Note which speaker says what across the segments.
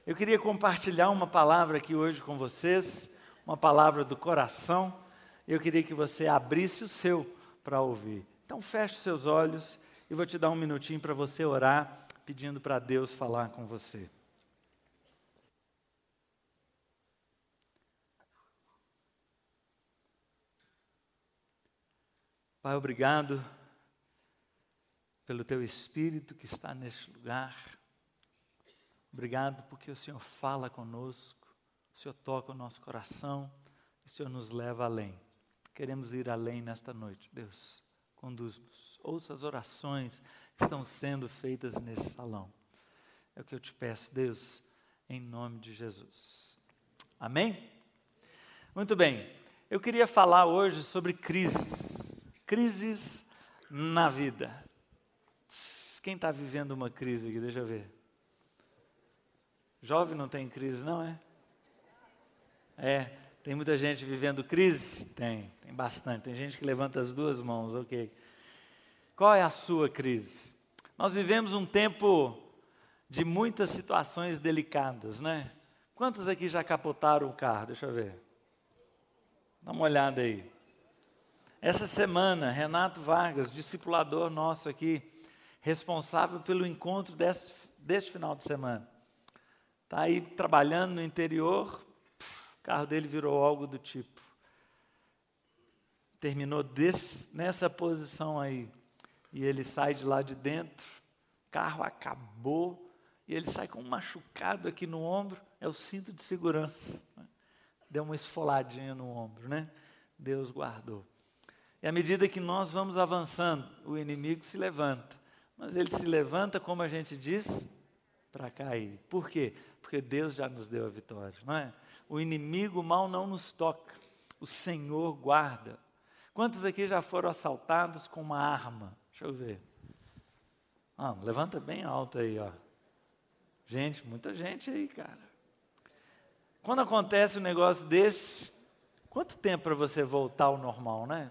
Speaker 1: Eu queria compartilhar uma palavra aqui hoje com vocês, uma palavra do coração. Eu queria que você abrisse o seu para ouvir. Então feche seus olhos e vou te dar um minutinho para você orar, pedindo para Deus falar com você. Pai, obrigado pelo Teu Espírito que está neste lugar. Obrigado porque o Senhor fala conosco, o Senhor toca o nosso coração, o Senhor nos leva além. Queremos ir além nesta noite. Deus, conduz-nos. Ouça as orações que estão sendo feitas nesse salão. É o que eu te peço, Deus, em nome de Jesus. Amém? Muito bem. Eu queria falar hoje sobre crises. Crises na vida. Quem está vivendo uma crise aqui? Deixa eu ver. Jovem não tem crise, não é? Tem muita gente vivendo crise? Tem bastante. Tem gente que levanta as duas mãos, ok. Qual é a sua crise? Nós vivemos um tempo de muitas situações delicadas, né? Quantos aqui já capotaram o carro? Deixa eu ver. Dá uma olhada aí. Essa semana, Renato Vargas, discipulador nosso aqui, responsável pelo encontro deste final de semana, está aí trabalhando no interior, o carro dele virou algo do tipo. Terminou nessa posição aí, e ele sai de lá de dentro, o carro acabou, e ele sai com um machucado aqui no ombro, é o cinto de segurança. Deu uma esfoladinha no ombro, né? Deus guardou. E à medida que nós vamos avançando, o inimigo se levanta. Mas ele se levanta, como a gente diz, para cair. Por quê? Porque Deus já nos deu a vitória, não é? O inimigo mal não nos toca. O Senhor guarda. Quantos aqui já foram assaltados com uma arma? Deixa eu ver. Levanta bem alto aí, ó. Gente, muita gente aí, cara. Quando acontece um negócio desse, quanto tempo para você voltar ao normal, né?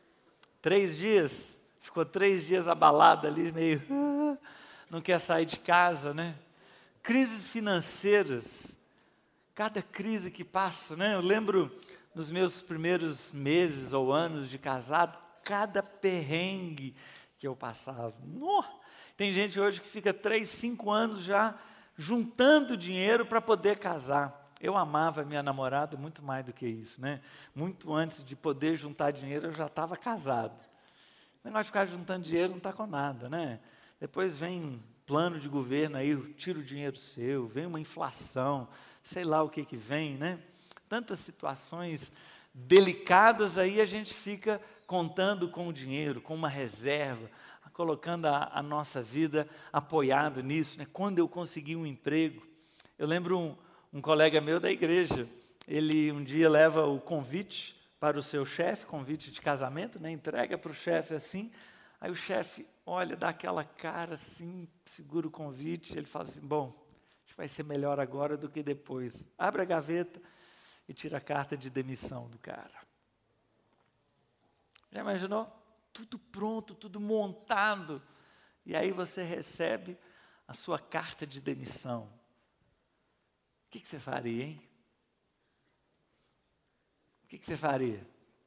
Speaker 1: 3 dias, ficou 3 dias abalado ali, meio, não quer sair de casa, né? Crises financeiras, cada crise que passa, né? Eu lembro nos meus primeiros meses ou anos de casado, cada perrengue que eu passava. Tem gente hoje que fica 3, 5 anos já juntando dinheiro para poder casar. Eu amava minha namorada muito mais do que isso, né? Muito antes de poder juntar dinheiro, eu já estava casado. O negócio de ficar juntando dinheiro não está com nada, né? Depois vem um plano de governo aí, tira o dinheiro seu, vem uma inflação, sei lá o que vem, né? Tantas situações delicadas aí a gente fica contando com o dinheiro, com uma reserva, colocando a nossa vida apoiada nisso, né? Quando eu conseguir um emprego, eu lembro um colega meu da igreja, ele um dia leva o convite para o seu chefe, convite de casamento, né? Entrega para o chefe assim, aí o chefe olha, dá aquela cara assim, segura o convite, ele fala assim, bom, acho que vai ser melhor agora do que depois. Abre a gaveta e tira a carta de demissão do cara. Já imaginou? Tudo pronto, tudo montado, e aí você recebe a sua carta de demissão. O que você faria, hein? O que você faria?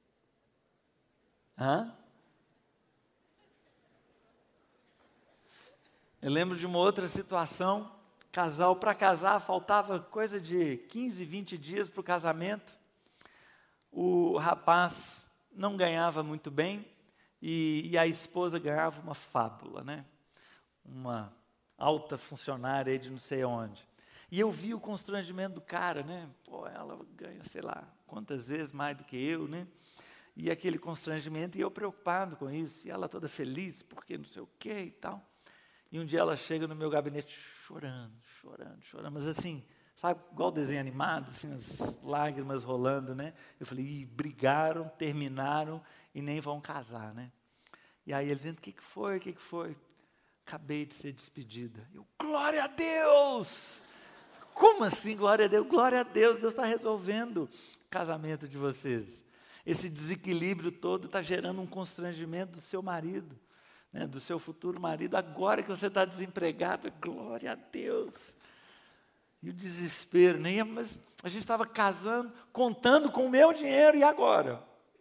Speaker 1: Eu lembro de uma outra situação, casal para casar, faltava coisa de 15, 20 dias para o casamento. O rapaz não ganhava muito bem e a esposa ganhava uma fábula, né? Uma alta funcionária aí de não sei onde. E eu vi o constrangimento do cara, né? Pô, ela ganha, sei lá, quantas vezes mais do que eu, né? E aquele constrangimento, e eu preocupado com isso, e ela toda feliz, porque não sei o quê e tal. E um dia ela chega no meu gabinete chorando, mas assim, sabe, igual desenho animado, assim, as lágrimas rolando, né? Eu falei, brigaram, terminaram e nem vão casar, né? E aí ele dizendo, o que foi? Acabei de ser despedida. Eu, glória a Deus! Como assim, glória a Deus? Glória a Deus, Deus está resolvendo o casamento de vocês. Esse desequilíbrio todo está gerando um constrangimento do seu marido, né, do seu futuro marido. Agora que você está desempregado, glória a Deus. E o desespero, né? Mas a gente estava casando, contando com o meu dinheiro, e agora?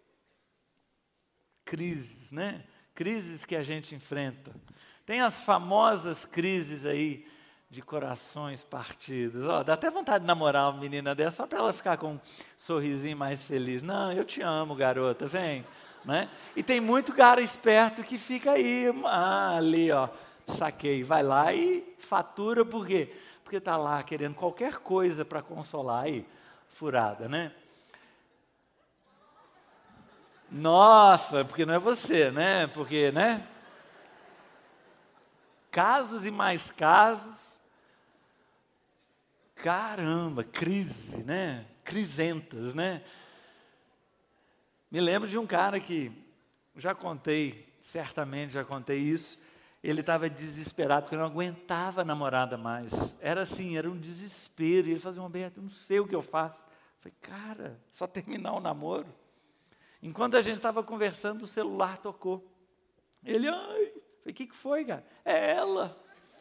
Speaker 1: Crises, né? Crises que a gente enfrenta. Tem as famosas crises aí de corações partidos. Dá até vontade de namorar uma menina dessa, só para ela ficar com um sorrisinho mais feliz. Não, eu te amo, garota, vem. Né? E tem muito cara esperto que fica aí, ali, saquei, vai lá e fatura, por quê? Porque está lá querendo qualquer coisa para consolar, aí, furada, né? Nossa, porque não é você, né? Porque, né? Casos e mais casos. Caramba, crise, né? Crisentas, né? Me lembro de um cara que, certamente já contei isso, ele estava desesperado porque não aguentava a namorada mais. Era assim, era um desespero. E ele falou, Roberto, eu não sei o que eu faço. Eu falei, cara, só terminar o namoro. Enquanto a gente estava conversando, o celular tocou. Ele, falei, o que foi, cara? É ela.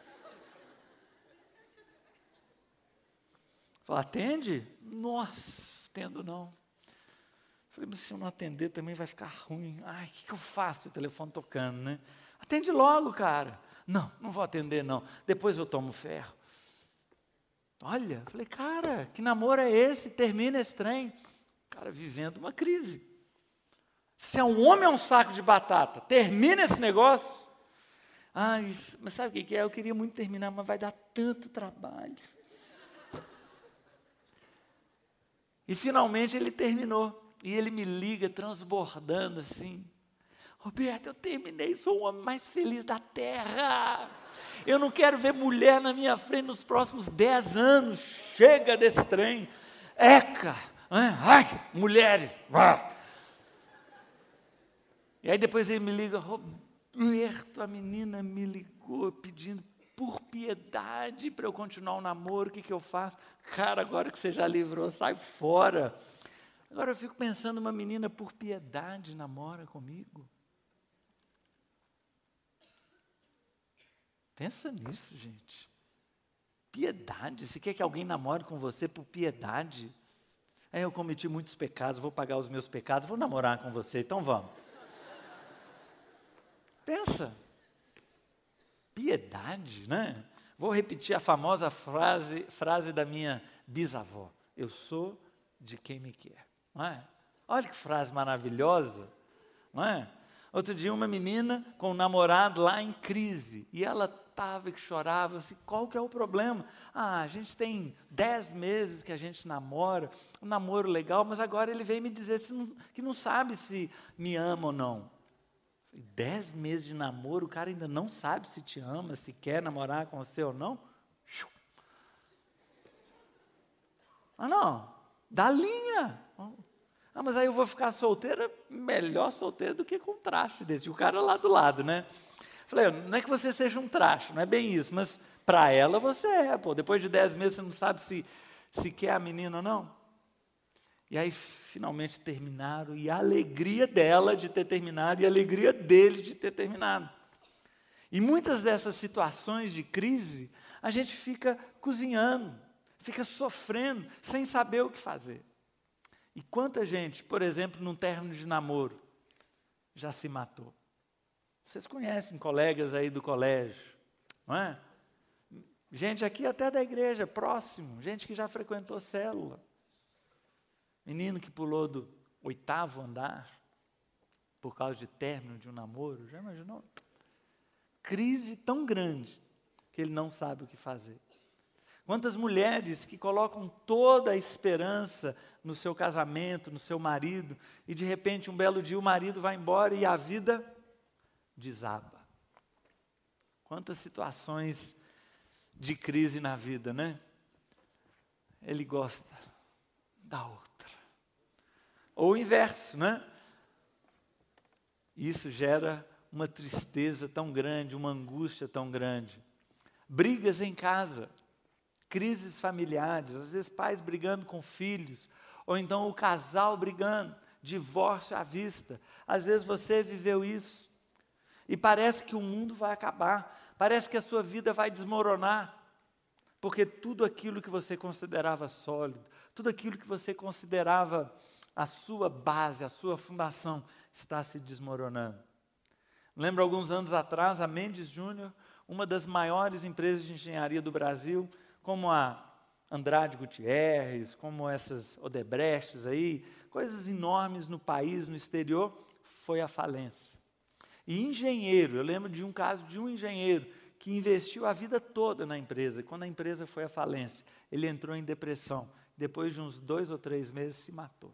Speaker 1: Falei, atende? Nossa, atendo não. Falei, mas se eu não atender também vai ficar ruim. Ai, o que eu faço? O telefone tocando, né? Atende logo, cara. Não vou atender não. Depois eu tomo ferro. Olha, falei, cara, que namoro é esse? Termina esse trem. Cara, vivendo uma crise. Se é um homem, é um saco de batata. Termina esse negócio. Ai, mas sabe o que é? Eu queria muito terminar, mas vai dar tanto trabalho. E finalmente ele terminou. E ele me liga transbordando assim. Roberto, eu terminei, sou o homem mais feliz da terra. Eu não quero ver mulher na minha frente nos próximos 10 anos. Chega desse trem. Eca! Ai, mulheres! E aí depois ele me liga, Roberto, a menina me ligou pedindo por piedade para eu continuar o namoro, o que eu faço? Cara, agora que você já livrou, sai fora. Agora eu fico pensando, uma menina por piedade namora comigo? Pensa nisso, gente. Piedade, você quer que alguém namore com você por piedade? Eu cometi muitos pecados, vou pagar os meus pecados, vou namorar com você, então vamos. Pensa. Piedade, né? Vou repetir a famosa frase da minha bisavó. Eu sou de quem me quer. Não é? Olha que frase maravilhosa. Não é? Outro dia uma menina com um namorado lá em crise. E ela estava que chorava, assim, qual que é o problema? A gente tem 10 meses que a gente namora, um namoro legal, mas agora ele veio me dizer que não sabe se me ama ou não. 10 meses de namoro, o cara ainda não sabe se te ama, se quer namorar com você ou não? Não, dá linha. Mas aí eu vou ficar solteira, melhor solteira do que com um traste desse. O cara lá do lado, né? Falei, não é que você seja um traste, não é bem isso, mas para ela você é, depois de 10 meses você não sabe se quer a menina ou não. E aí finalmente terminaram, e a alegria dela de ter terminado, e a alegria dele de ter terminado. E muitas dessas situações de crise, a gente fica cozinhando, fica sofrendo, sem saber o que fazer. E quanta gente, por exemplo, num término de namoro, já se matou. Vocês conhecem colegas aí do colégio, não é? Gente aqui até da igreja, próximo, gente que já frequentou célula. Menino que pulou do 8º andar, por causa de término de um namoro, já imaginou? Crise tão grande, que ele não sabe o que fazer. Quantas mulheres que colocam toda a esperança no seu casamento, no seu marido, e de repente um belo dia o marido vai embora e a vida desaba. Quantas situações de crise na vida, né? Ele gosta da outra. Ou o inverso, né? Isso gera uma tristeza tão grande, uma angústia tão grande. Brigas em casa, crises familiares, às vezes pais brigando com filhos, ou então o casal brigando, divórcio à vista. Às vezes você viveu isso, e parece que o mundo vai acabar, parece que a sua vida vai desmoronar, Porque tudo aquilo que você considerava sólido, tudo aquilo que você considerava a sua base, a sua fundação, está se desmoronando. Lembro alguns anos atrás, a Mendes Júnior, uma das maiores empresas de engenharia do Brasil, como a Andrade Gutierrez, como essas Odebrechts aí, coisas enormes no país, no exterior, foi à falência. E engenheiro, eu lembro de um caso de um engenheiro que investiu a vida toda na empresa. Quando a empresa foi à falência, ele entrou em depressão. Depois de uns 2 ou 3 meses, se matou.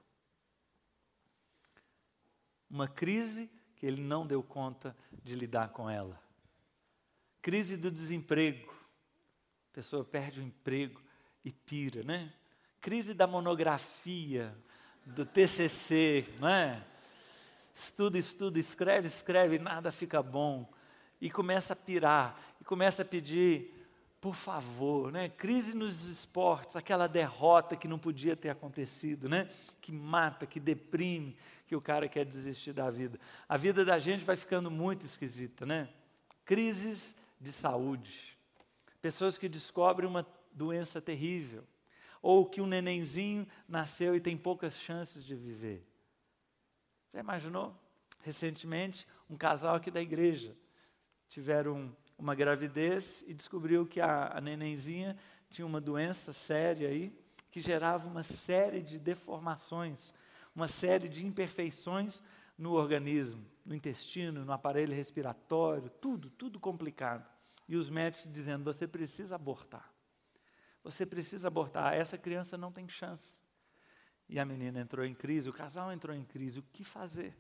Speaker 1: Uma crise que ele não deu conta de lidar com ela. Crise do desemprego. A pessoa perde o emprego e pira, né? Crise da monografia, do TCC, não é? Estuda, escreve, escreve, nada fica bom. E começa a pirar, e começa a pedir, por favor, né? Crise nos esportes, aquela derrota que não podia ter acontecido, né? Que mata, que deprime, que o cara quer desistir da vida. A vida da gente vai ficando muito esquisita, né? Crises de saúde. Pessoas que descobrem uma doença terrível. Ou que um nenenzinho nasceu e tem poucas chances de viver. Já imaginou? Recentemente, um casal aqui da igreja tiveram uma gravidez e descobriu que a nenenzinha tinha uma doença séria aí, que gerava uma série de deformações, uma série de imperfeições no organismo, no intestino, no aparelho respiratório, tudo complicado. E os médicos dizendo, você precisa abortar. Você precisa abortar, essa criança não tem chance. E a menina entrou em crise, o casal entrou em crise, o que fazer?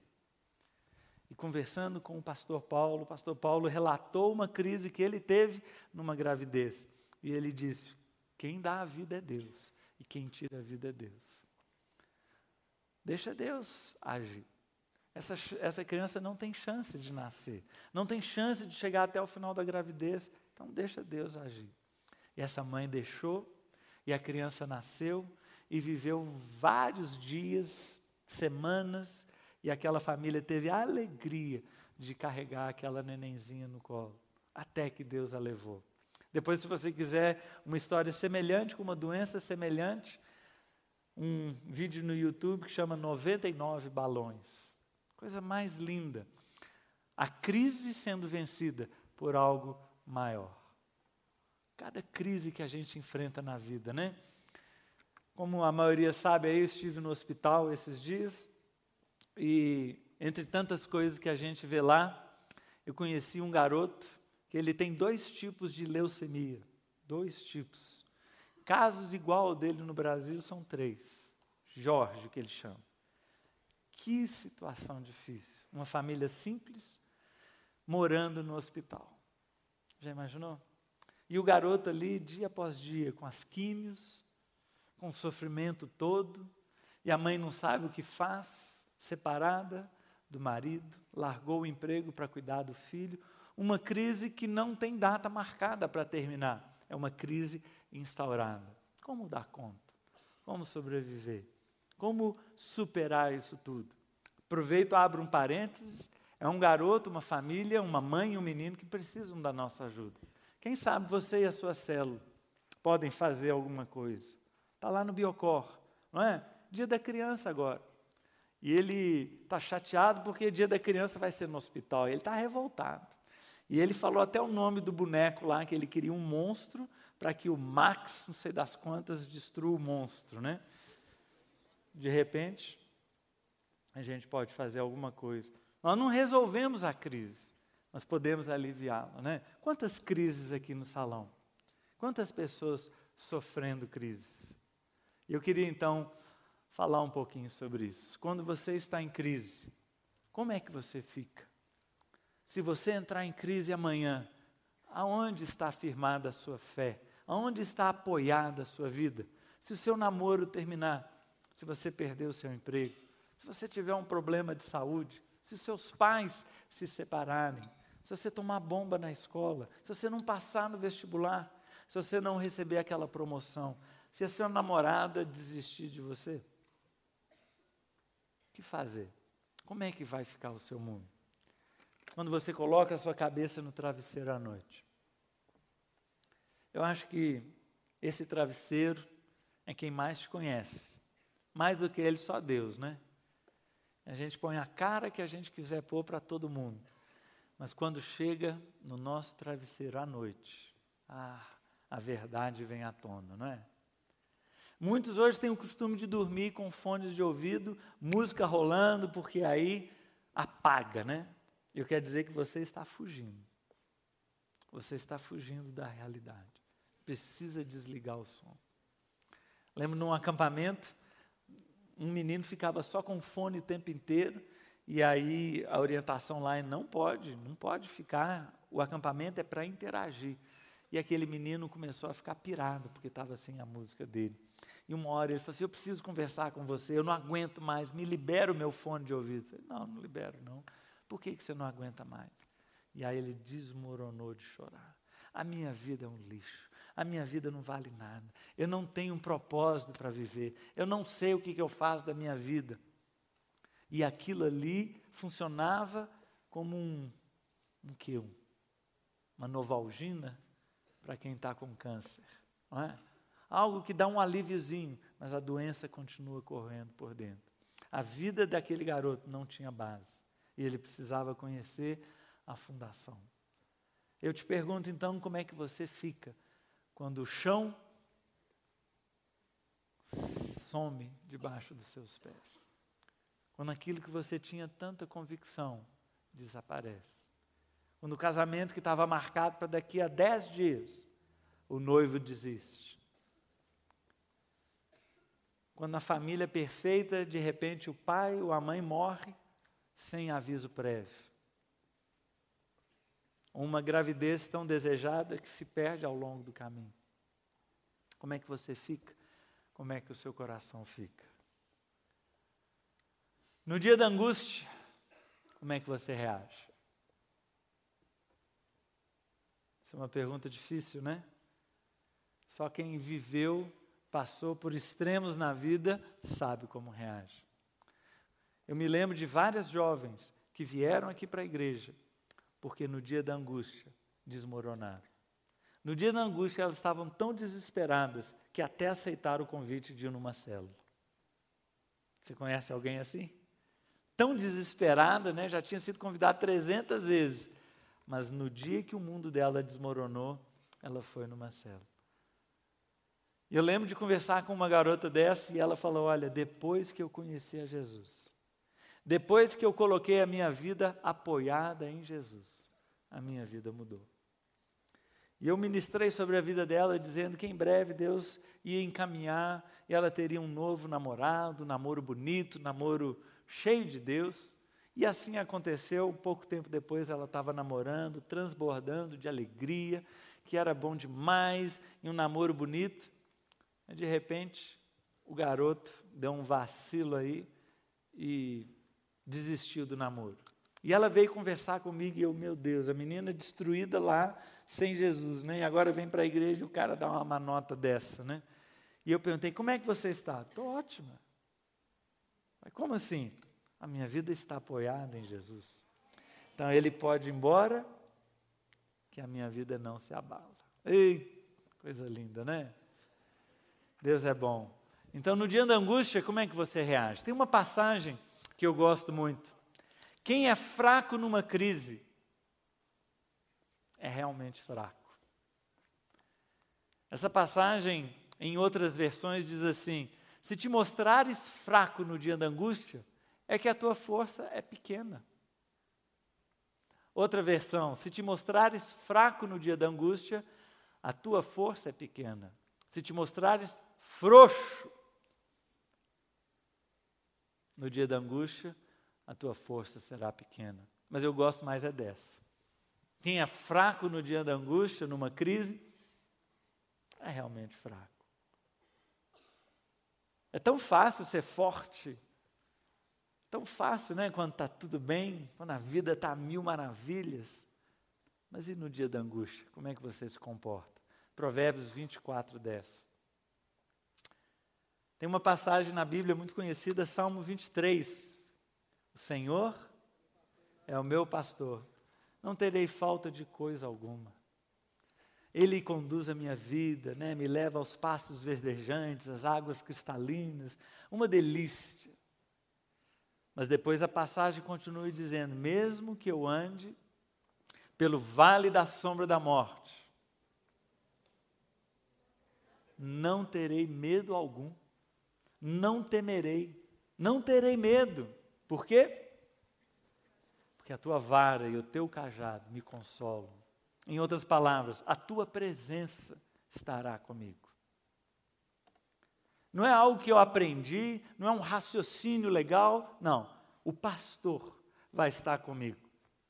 Speaker 1: E conversando com o pastor Paulo relatou uma crise que ele teve numa gravidez. E ele disse, quem dá a vida é Deus, e quem tira a vida é Deus. Deixa Deus agir. Essa criança não tem chance de nascer, não tem chance de chegar até o final da gravidez, então deixa Deus agir. E essa mãe deixou, e a criança nasceu, e viveu vários dias, semanas, e aquela família teve a alegria de carregar aquela nenenzinha no colo, até que Deus a levou. Depois, se você quiser uma história semelhante, com uma doença semelhante, um vídeo no YouTube que chama 99 balões. Coisa mais linda. A crise sendo vencida por algo maior. Cada crise que a gente enfrenta na vida, né? Como a maioria sabe, aí eu estive no hospital esses dias, e entre tantas coisas que a gente vê lá, eu conheci um garoto que ele tem 2 tipos de leucemia. 2 tipos. Casos igual ao dele no Brasil são 3. Jorge, que ele chama. Que situação difícil. Uma família simples, morando no hospital. Já imaginou? E o garoto ali, dia após dia, com as químios, com o sofrimento todo, e a mãe não sabe o que faz, separada do marido, largou o emprego para cuidar do filho, uma crise que não tem data marcada para terminar, é uma crise instaurada. Como dar conta? Como sobreviver? Como superar isso tudo? Aproveito, abro um parênteses, é um garoto, uma família, uma mãe e um menino que precisam da nossa ajuda. Quem sabe você e a sua célula podem fazer alguma coisa. Está lá no Biocor, não é? Dia da criança agora. E ele está chateado porque dia da criança vai ser no hospital. Ele está revoltado. E ele falou até o nome do boneco lá, que ele queria um monstro para que o Max, não sei das quantas, destrua o monstro, né? De repente, a gente pode fazer alguma coisa. Nós não resolvemos a crise, mas podemos aliviá-la, né? Quantas crises aqui no salão? Quantas pessoas sofrendo crises? E eu queria então falar um pouquinho sobre isso. Quando você está em crise, como é que você fica? Se você entrar em crise amanhã, aonde está firmada a sua fé? Aonde está apoiada a sua vida? Se o seu namoro terminar, se você perder o seu emprego, se você tiver um problema de saúde, se os seus pais se separarem, se você tomar bomba na escola, se você não passar no vestibular, se você não receber aquela promoção, se a sua namorada desistir de você, o que fazer? Como é que vai ficar o seu mundo? Quando você coloca a sua cabeça no travesseiro à noite. Eu acho que esse travesseiro é quem mais te conhece. Mais do que ele, só Deus, né? A gente põe a cara que a gente quiser pôr para todo mundo. Mas quando chega no nosso travesseiro à noite, a verdade vem à tona, não é? Muitos hoje têm o costume de dormir com fones de ouvido, música rolando, porque aí apaga, né? Eu quero dizer que você está fugindo. Você está fugindo da realidade. Precisa desligar o som. Lembro num acampamento, um menino ficava só com fone o tempo inteiro, e aí a orientação lá é não pode ficar, o acampamento é para interagir. E aquele menino começou a ficar pirado, porque estava sem a música dele. E uma hora ele falou assim, eu preciso conversar com você, eu não aguento mais, me libera o meu fone de ouvido. Eu falei, não libero não. Por que você não aguenta mais? E aí ele desmoronou de chorar. A minha vida é um lixo, a minha vida não vale nada, eu não tenho um propósito para viver, eu não sei o que eu faço da minha vida. E aquilo ali funcionava como uma Novalgina para quem está com câncer, não é? Algo que dá um alíviozinho, mas a doença continua correndo por dentro. A vida daquele garoto não tinha base, e ele precisava conhecer a fundação. Eu te pergunto então, como é que você fica quando o chão some debaixo dos seus pés? Quando aquilo que você tinha tanta convicção desaparece. Quando o casamento que estava marcado para daqui a 10 dias, o noivo desiste. Quando a família é perfeita, de repente o pai ou a mãe morre sem aviso prévio. Uma gravidez tão desejada que se perde ao longo do caminho. Como é que você fica? Como é que o seu coração fica? No dia da angústia, como é que você reage? Essa é uma pergunta difícil, né? Só quem viveu, passou por extremos na vida, sabe como reage. Eu me lembro de várias jovens que vieram aqui para a igreja, porque no dia da angústia desmoronaram. No dia da angústia elas estavam tão desesperadas que até aceitaram o convite de ir numa célula. Você conhece alguém assim? Tão desesperada, né? Já tinha sido convidada 300 vezes, mas no dia que o mundo dela desmoronou, ela foi numa célula. E eu lembro de conversar com uma garota dessa e ela falou, olha, depois que eu conheci a Jesus, depois que eu coloquei a minha vida apoiada em Jesus, a minha vida mudou. E eu ministrei sobre a vida dela, dizendo que em breve Deus ia encaminhar, e ela teria um novo namorado, um namoro bonito, um namoro cheio de Deus. E assim aconteceu, pouco tempo depois ela estava namorando, transbordando de alegria, que era bom demais, e um namoro bonito. E de repente, o garoto deu um vacilo aí e desistiu do namoro. E ela veio conversar comigo e eu, meu Deus, a menina destruída lá, sem Jesus, né? E agora vem para a igreja e o cara dá uma nota dessa, né? E eu perguntei, como é que você está? Estou ótima. Mas como assim? A minha vida está apoiada em Jesus. Então ele pode ir embora, que a minha vida não se abala. Ei, coisa linda, né? Deus é bom. Então no dia da angústia, como é que você reage? Tem uma passagem que eu gosto muito. Quem é fraco numa crise é realmente fraco. Essa passagem, em outras versões, diz assim: se te mostrares fraco no dia da angústia, é que a tua força é pequena. Outra versão: se te mostrares fraco no dia da angústia, a tua força é pequena. Se te mostrares frouxo no dia da angústia, a tua força será pequena. Mas eu gosto mais é dessa. Quem é fraco no dia da angústia, numa crise, é realmente fraco. É tão fácil ser forte, tão fácil, né? Quando está tudo bem, quando a vida está a mil maravilhas. Mas e no dia da angústia, como é que você se comporta? Provérbios 24, 10. Tem uma passagem na Bíblia muito conhecida, Salmo 23. O Senhor é o meu pastor, não terei falta de coisa alguma. Ele conduz a minha vida, né? Me leva aos pastos verdejantes, às águas cristalinas, uma delícia. Mas depois a passagem continua dizendo, mesmo que eu ande pelo vale da sombra da morte, não terei medo algum, não temerei, não terei medo. Por quê? Porque a tua vara e o teu cajado me consolam. Em outras palavras, a tua presença estará comigo. Não é algo que eu aprendi, não é um raciocínio legal, não. O pastor vai estar comigo.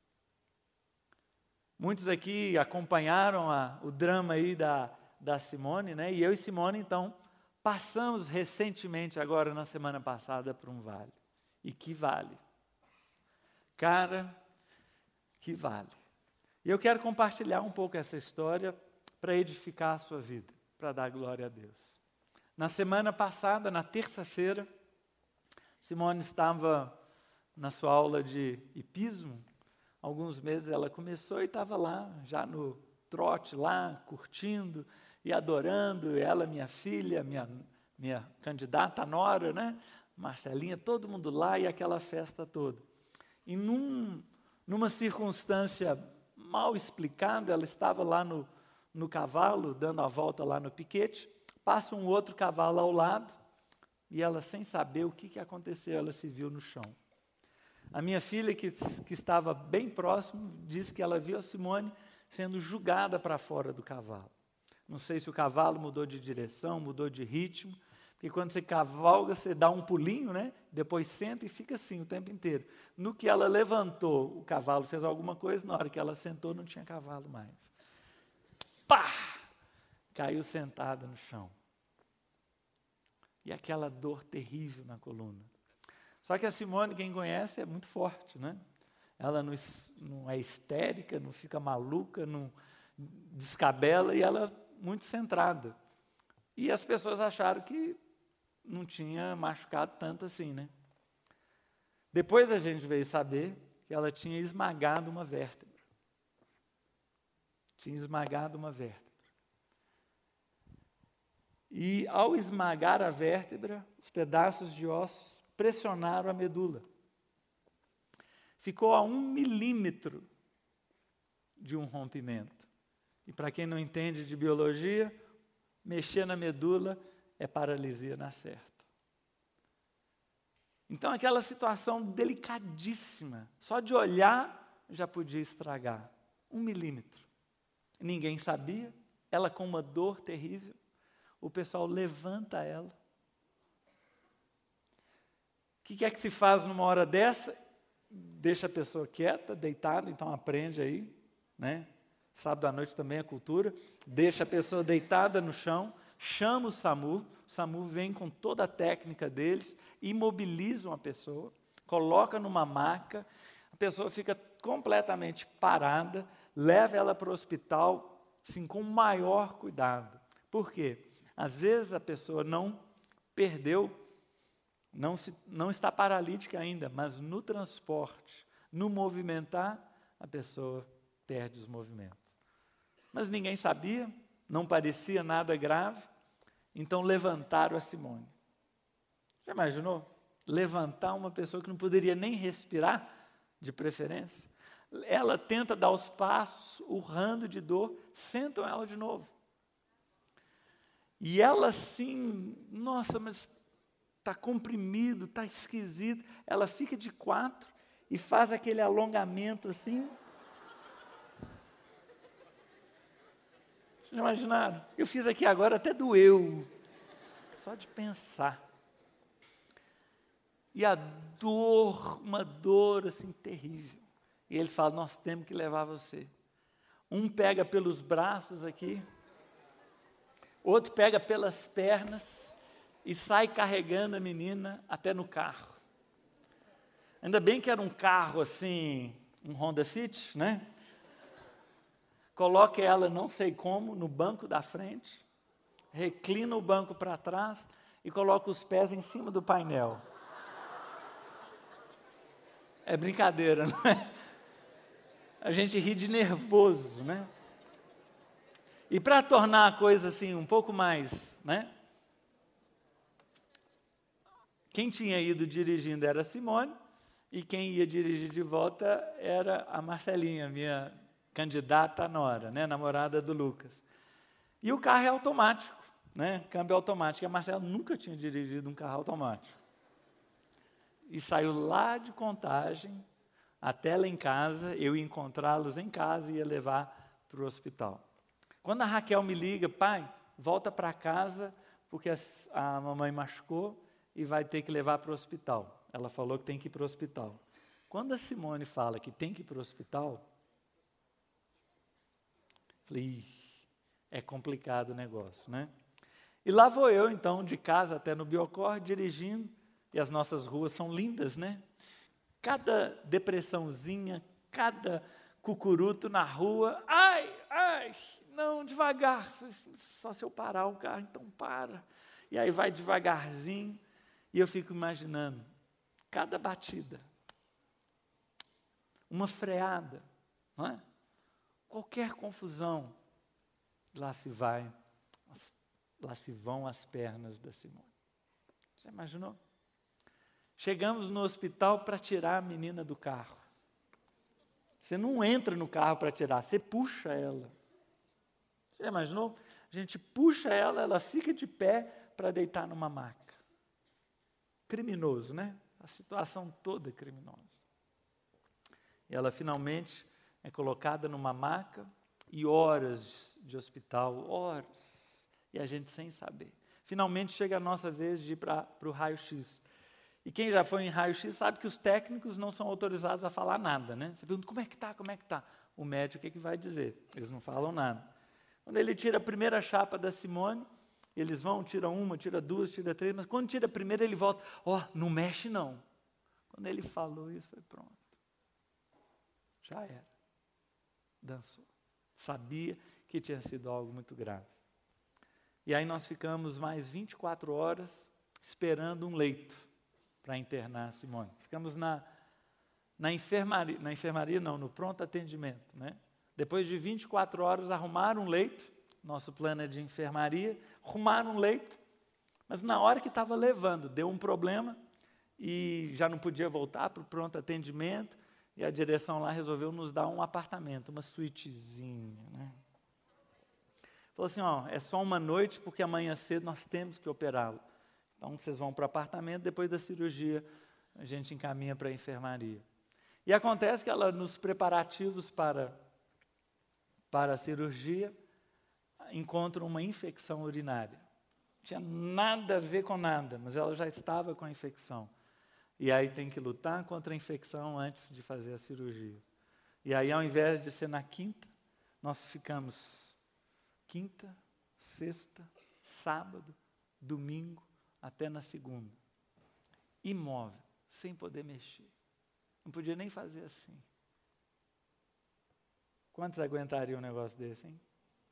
Speaker 1: Muitos aqui acompanharam o drama aí da Simone, né? E eu e Simone, então, passamos recentemente, agora na semana passada, por um vale. E que vale. Cara, que vale. E eu quero compartilhar um pouco essa história para edificar a sua vida, para dar glória a Deus. Na semana passada, na terça-feira, Simone estava na sua aula de hipismo. Alguns meses ela começou e estava lá, já no trote lá, curtindo e adorando. Ela, minha filha, minha candidata nora, né? Marcelinha, todo mundo lá e aquela festa toda. E numa circunstância mal explicada, ela estava lá no cavalo, dando a volta lá no piquete, passa um outro cavalo ao lado, e ela, sem saber o que aconteceu, ela se viu no chão. A minha filha, que estava bem próximo, disse que ela viu a Simone sendo jogada para fora do cavalo. Não sei se o cavalo mudou de direção, mudou de ritmo, porque quando você cavalga, você dá um pulinho, né? Depois senta e fica assim o tempo inteiro. No que ela levantou, o cavalo fez alguma coisa, na hora que ela sentou, não tinha cavalo mais. Pá! Caiu sentada no chão. E aquela dor terrível na coluna. Só que a Simone, quem conhece, é muito forte, né? Ela não é histérica, não fica maluca, não descabela, e ela muito centrada. E as pessoas acharam que não tinha machucado tanto assim, né? Depois a gente veio saber que ela tinha esmagado uma vértebra. Tinha esmagado uma vértebra. E ao esmagar a vértebra, os pedaços de ossos pressionaram a medula. Ficou a 1 milímetro de um rompimento. E para quem não entende de biologia, mexer na medula é paralisia na certa. Então aquela situação delicadíssima, só de olhar já podia estragar. 1 milímetro. Ninguém sabia, ela com uma dor terrível. O pessoal levanta ela. O que é que se faz numa hora dessa? Deixa a pessoa quieta, deitada, então aprende aí, né? Sábado à noite também é cultura. Deixa a pessoa deitada no chão, chama o SAMU vem com toda a técnica deles, imobilizam a pessoa, coloca numa maca, a pessoa fica completamente parada, leva ela para o hospital, assim, com o maior cuidado. Por quê? Às vezes a pessoa não perdeu, não está paralítica ainda, mas no transporte, no movimentar, a pessoa perde os movimentos. Mas ninguém sabia, não parecia nada grave, então levantaram a Simone. Já imaginou? Levantar uma pessoa que não poderia nem respirar, de preferência. Ela tenta dar os passos, urrando de dor, sentam ela de novo. E ela assim, nossa, mas está comprimido, está esquisito. Ela fica de 4 e faz aquele alongamento assim. Vocês já imaginaram? Eu fiz aqui agora, até doeu. Só de pensar. E a dor, uma dor assim terrível. E ele fala, nós temos que levar você. Um pega pelos braços aqui, outro pega pelas pernas e sai carregando a menina até no carro. Ainda bem que era um carro assim, um Honda Fit, né? Coloca ela, não sei como, no banco da frente, reclina o banco para trás e coloca os pés em cima do painel. É brincadeira, não é? A gente ri de nervoso, né? E para tornar a coisa assim um pouco mais, né? Quem tinha ido dirigindo era a Simone, e quem ia dirigir de volta era a Marcelinha, minha candidata à nora, né? Namorada do Lucas. E o carro é automático, né? Câmbio automático. E a Marcela nunca tinha dirigido um carro automático. E saiu lá de Contagem até lá em casa, eu ia encontrá-los em casa e ia levar para o hospital. Quando a Raquel me liga, pai, volta para casa, porque a mamãe machucou e vai ter que levar para o hospital. Ela falou que tem que ir para o hospital. Quando a Simone fala que tem que ir para o hospital, falei, é complicado o negócio, né? E lá vou eu, então, de casa até no Biocor, dirigindo, e as nossas ruas são lindas, né? Cada depressãozinha, cada cucuruto na rua, ai, não, devagar, só se eu parar o carro, então para. E aí vai devagarzinho, e eu fico imaginando, cada batida, uma freada, não é? Qualquer confusão, lá se vão as pernas da Simone. Já imaginou? Chegamos no hospital para tirar a menina do carro. Você não entra no carro para tirar, você puxa ela. Já imaginou? A gente puxa ela, ela fica de pé para deitar numa maca. Criminoso, né? A situação toda é criminosa. E ela finalmente é colocada numa maca e horas de hospital, horas, e a gente sem saber. Finalmente chega a nossa vez de ir para o raio-x. E quem já foi em raio-x sabe que os técnicos não são autorizados a falar nada, né? Você pergunta, como é que está? O médico o que vai dizer? Eles não falam nada. Quando ele tira a primeira chapa da Simone, eles vão, tira uma, tira duas, tira três, mas quando tira a primeira ele volta, não mexe não. Quando ele falou isso, foi pronto. Já era. Dançou. Sabia que tinha sido algo muito grave. E aí nós ficamos mais 24 horas esperando um leito para internar a Simone. Ficamos na enfermaria não, no pronto atendimento, né? Depois de 24 horas arrumaram um leito, nosso plano é de enfermaria, arrumaram um leito, mas na hora que estava levando, deu um problema e já não podia voltar para o pronto atendimento, e a direção lá resolveu nos dar um apartamento, uma suítezinha, né? Falou assim, é só uma noite, porque amanhã cedo nós temos que operá-lo. Então, vocês vão para o apartamento, depois da cirurgia, a gente encaminha para a enfermaria. E acontece que ela, nos preparativos para a cirurgia, encontra uma infecção urinária. Não tinha nada a ver com nada, mas ela já estava com a infecção. E aí tem que lutar contra a infecção antes de fazer a cirurgia. E aí, ao invés de ser na quinta, nós ficamos quinta, sexta, sábado, domingo, até na segunda. Imóvel, sem poder mexer. Não podia nem fazer assim. Quantos aguentariam um negócio desse, hein?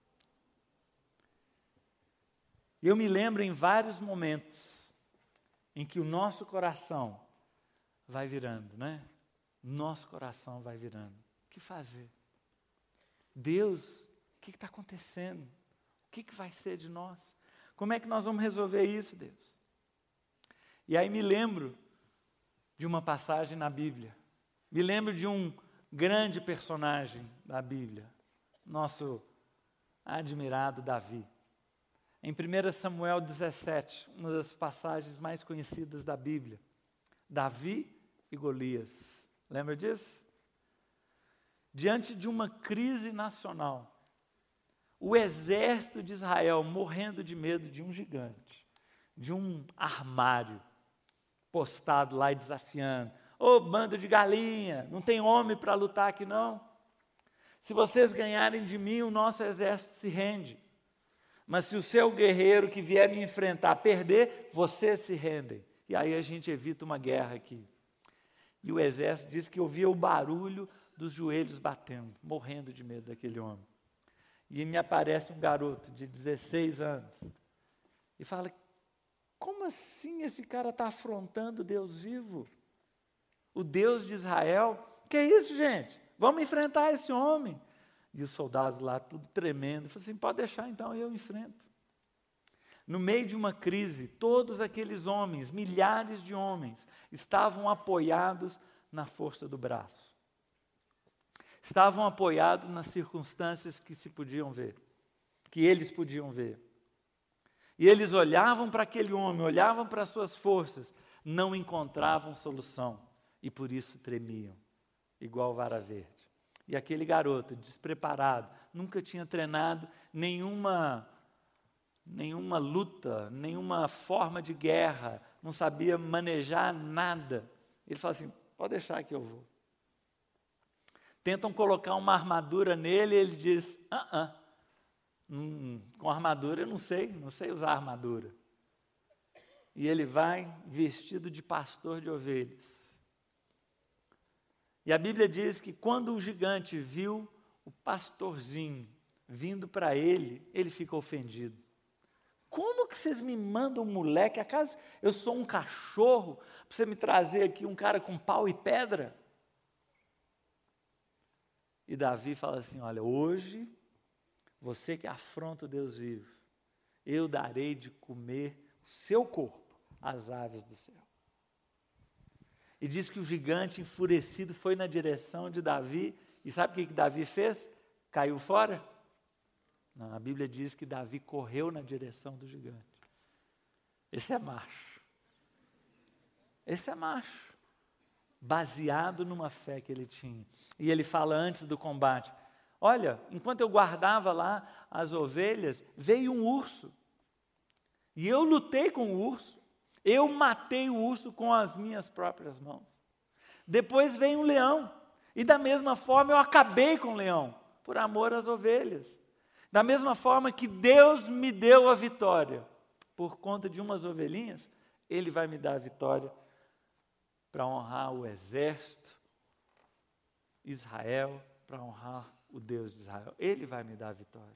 Speaker 1: E eu me lembro em vários momentos em que o nosso coração vai virando, né? Nosso coração vai virando. O que fazer? Deus, o que está acontecendo? O que vai ser de nós? Como é que nós vamos resolver isso, Deus? E aí me lembro de uma passagem na Bíblia. Me lembro de um grande personagem da Bíblia, nosso admirado Davi. Em 1 Samuel 17, uma das passagens mais conhecidas da Bíblia, Davi e Golias. Lembra disso? Diante de uma crise nacional, o exército de Israel morrendo de medo de um gigante, de um armário postado lá e desafiando. Bando de galinha, não tem homem para lutar aqui não. Se vocês ganharem de mim, o nosso exército se rende. Mas se o seu guerreiro que vier me enfrentar perder, vocês se rendem. E aí a gente evita uma guerra aqui. E o exército diz que ouvia o barulho dos joelhos batendo, morrendo de medo daquele homem. E me aparece um garoto de 16 anos e fala, como assim esse cara está afrontando Deus vivo? O Deus de Israel? Que é isso, gente? Vamos enfrentar esse homem. E os soldados lá, tudo tremendo. Ele falou assim, pode deixar então, eu enfrento. No meio de uma crise, todos aqueles homens, milhares de homens, estavam apoiados na força do braço. Estavam apoiados nas circunstâncias que se podiam ver, que eles podiam ver. E eles olhavam para aquele homem, olhavam para as suas forças, não encontravam solução e por isso tremiam, igual vara verde. E aquele garoto, despreparado, nunca tinha treinado nenhuma luta, nenhuma forma de guerra, não sabia manejar nada. Ele fala assim, pode deixar que eu vou. Tentam colocar uma armadura nele e ele diz, com armadura eu não sei usar armadura. E ele vai vestido de pastor de ovelhas. E a Bíblia diz que quando o gigante viu o pastorzinho vindo para ele, ele fica ofendido. Como que vocês me mandam um moleque? Acaso eu sou um cachorro para você me trazer aqui um cara com pau e pedra? E Davi fala assim, olha, hoje, você que afronta o Deus vivo, eu darei de comer o seu corpo às aves do céu. E diz que o gigante enfurecido foi na direção de Davi, e sabe o que Davi fez? Caiu fora? Não, a Bíblia diz que Davi correu na direção do gigante. Esse é macho. Esse é macho. Baseado numa fé que ele tinha. E ele fala antes do combate, olha, enquanto eu guardava lá as ovelhas, veio um urso. E eu lutei com o urso. Eu matei o urso com as minhas próprias mãos. Depois veio um leão. E da mesma forma eu acabei com o leão, por amor às ovelhas. Da mesma forma que Deus me deu a vitória, por conta de umas ovelhinhas, Ele vai me dar a vitória para honrar o exército, Israel, para honrar o Deus de Israel. Ele vai me dar a vitória.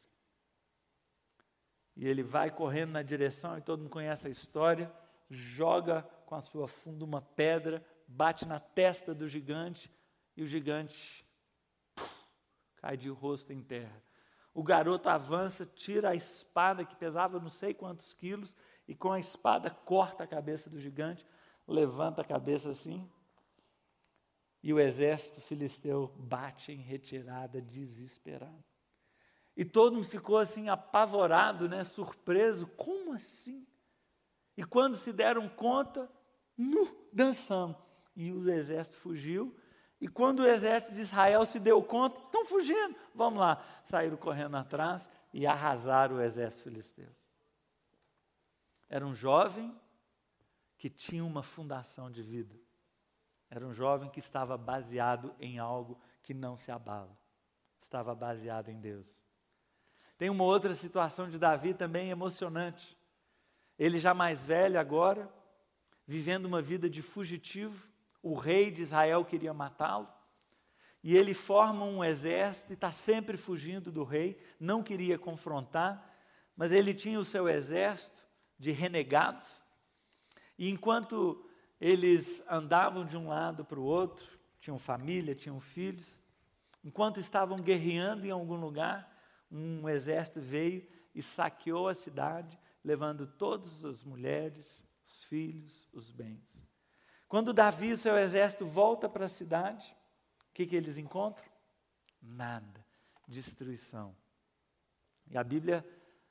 Speaker 1: E ele vai correndo na direção, e todo mundo conhece a história, joga com a sua funda uma pedra, bate na testa do gigante, e o gigante cai de rosto em terra. O garoto avança, tira a espada que pesava não sei quantos quilos, e com a espada corta a cabeça do gigante, levanta a cabeça assim, e o exército filisteu bate em retirada, desesperado. E todo mundo ficou assim apavorado, né, surpreso, como assim? E quando se deram conta, dançando. E o exército fugiu, e quando o exército de Israel se deu conta, estão fugindo, vamos lá. Saíram correndo atrás e arrasaram o exército filisteu. Era um jovem que tinha uma fundação de vida. Era um jovem que estava baseado em algo que não se abala. Estava baseado em Deus. Tem uma outra situação de Davi também emocionante. Ele já mais velho agora, vivendo uma vida de fugitivo, o rei de Israel queria matá-lo, e ele forma um exército e está sempre fugindo do rei, não queria confrontar, mas ele tinha o seu exército de renegados, e enquanto eles andavam de um lado para o outro, tinham família, tinham filhos, enquanto estavam guerreando em algum lugar, um exército veio e saqueou a cidade, levando todas as mulheres, os filhos, os bens. Quando Davi e o seu exército volta para a cidade, o que eles encontram? Nada, destruição. E a Bíblia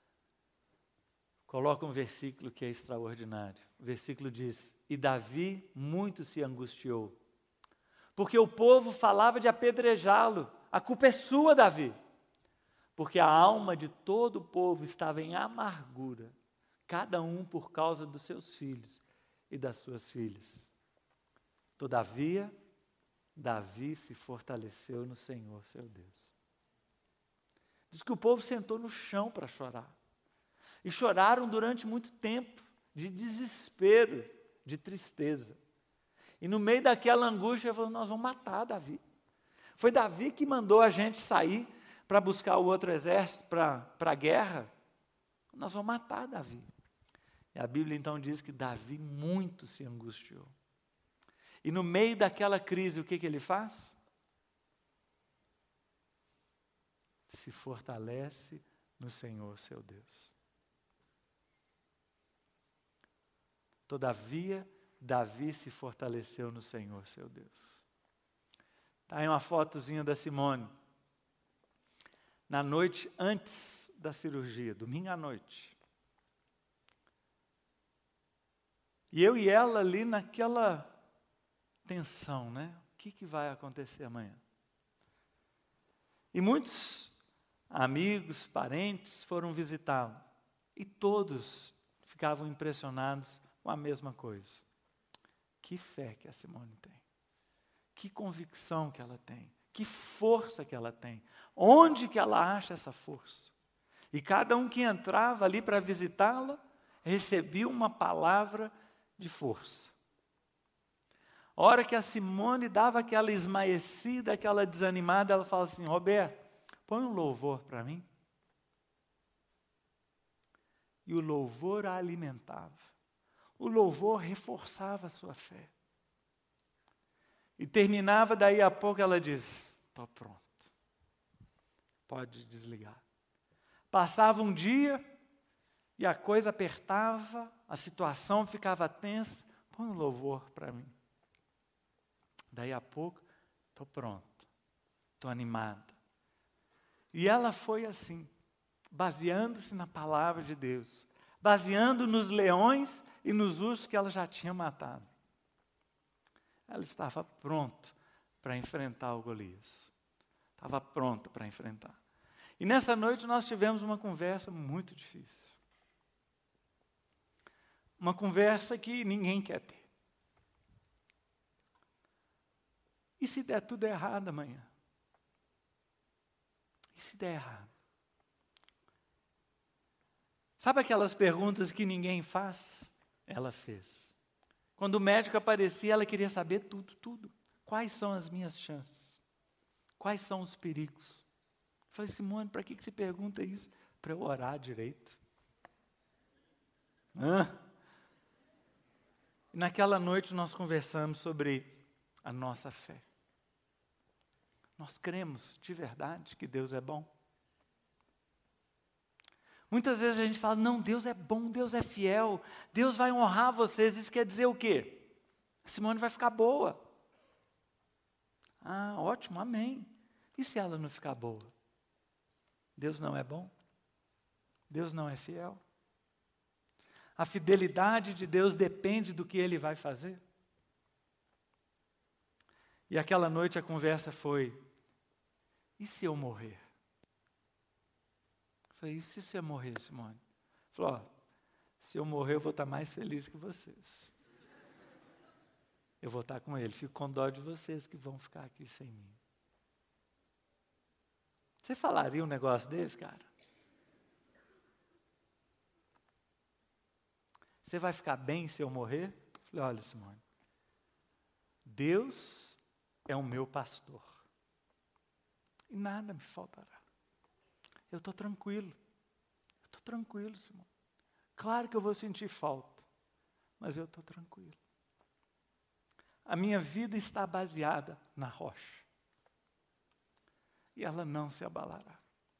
Speaker 1: coloca um versículo que é extraordinário. O versículo diz, e Davi muito se angustiou, porque o povo falava de apedrejá-lo. A culpa é sua, Davi. Porque a alma de todo o povo estava em amargura, cada um por causa dos seus filhos e das suas filhas. Todavia, Davi se fortaleceu no Senhor, seu Deus. Diz que o povo sentou no chão para chorar. E choraram durante muito tempo, de desespero, de tristeza. E no meio daquela angústia, ele falou, nós vamos matar Davi. Foi Davi que mandou a gente sair para buscar o outro exército para a guerra. Nós vamos matar Davi. E a Bíblia então diz que Davi muito se angustiou. E no meio daquela crise, o que ele faz? se fortalece no Senhor seu Deus. Todavia, Davi se fortaleceu no Senhor seu Deus. Está aí uma fotozinha da Simone. Na noite antes da cirurgia, domingo à noite. E eu e ela ali naquela tensão, né? O que vai acontecer amanhã? E muitos amigos, parentes foram visitá-la. E todos ficavam impressionados com a mesma coisa. Que fé que a Simone tem. Que convicção que ela tem. Que força que ela tem. Onde que ela acha essa força? E cada um que entrava ali para visitá-la, recebia uma palavra de força. A hora que a Simone dava aquela esmaecida, aquela desanimada, ela fala assim: Roberto, põe um louvor para mim. E o louvor a alimentava. O louvor reforçava a sua fé. E terminava, daí a pouco ela diz: estou pronto. Pode desligar. Passava um dia e a coisa apertava, a situação ficava tensa. Põe um louvor para mim. Daí a pouco, estou pronto, estou animada. E ela foi assim, baseando-se na palavra de Deus, baseando nos leões e nos ursos que ela já tinha matado. Ela estava pronta para enfrentar o Golias. Estava pronta para enfrentar. E nessa noite nós tivemos uma conversa muito difícil. Uma conversa que ninguém quer ter. E se der tudo errado amanhã? E se der errado? Sabe aquelas perguntas que ninguém faz? Ela fez. Quando o médico aparecia, ela queria saber tudo. Quais são as minhas chances? Quais são os perigos? Eu falei: Simone, para que você pergunta isso? Para eu orar direito. E naquela noite nós conversamos sobre a nossa fé. Nós cremos de verdade que Deus é bom. Muitas vezes a gente fala: não, Deus é bom, Deus é fiel, Deus vai honrar vocês. Isso quer dizer o quê? A Simone vai ficar boa. Ah, ótimo, amém. E se ela não ficar boa? Deus não é bom? Deus não é fiel? A fidelidade de Deus depende do que Ele vai fazer. E aquela noite a conversa foi: e se eu morrer? Eu falei: e se você morrer, Simone? Ele falou: se eu morrer eu vou estar mais feliz que vocês. Eu vou estar com Ele, fico com dó de vocês que vão ficar aqui sem mim. Você falaria um negócio desse, cara? Você vai ficar bem se eu morrer? Eu falei: olha, Simone, Deus é o meu pastor. E nada me faltará. Eu estou tranquilo. Simone. Claro que eu vou sentir falta, mas eu estou tranquilo. A minha vida está baseada na rocha. E ela não se abalará.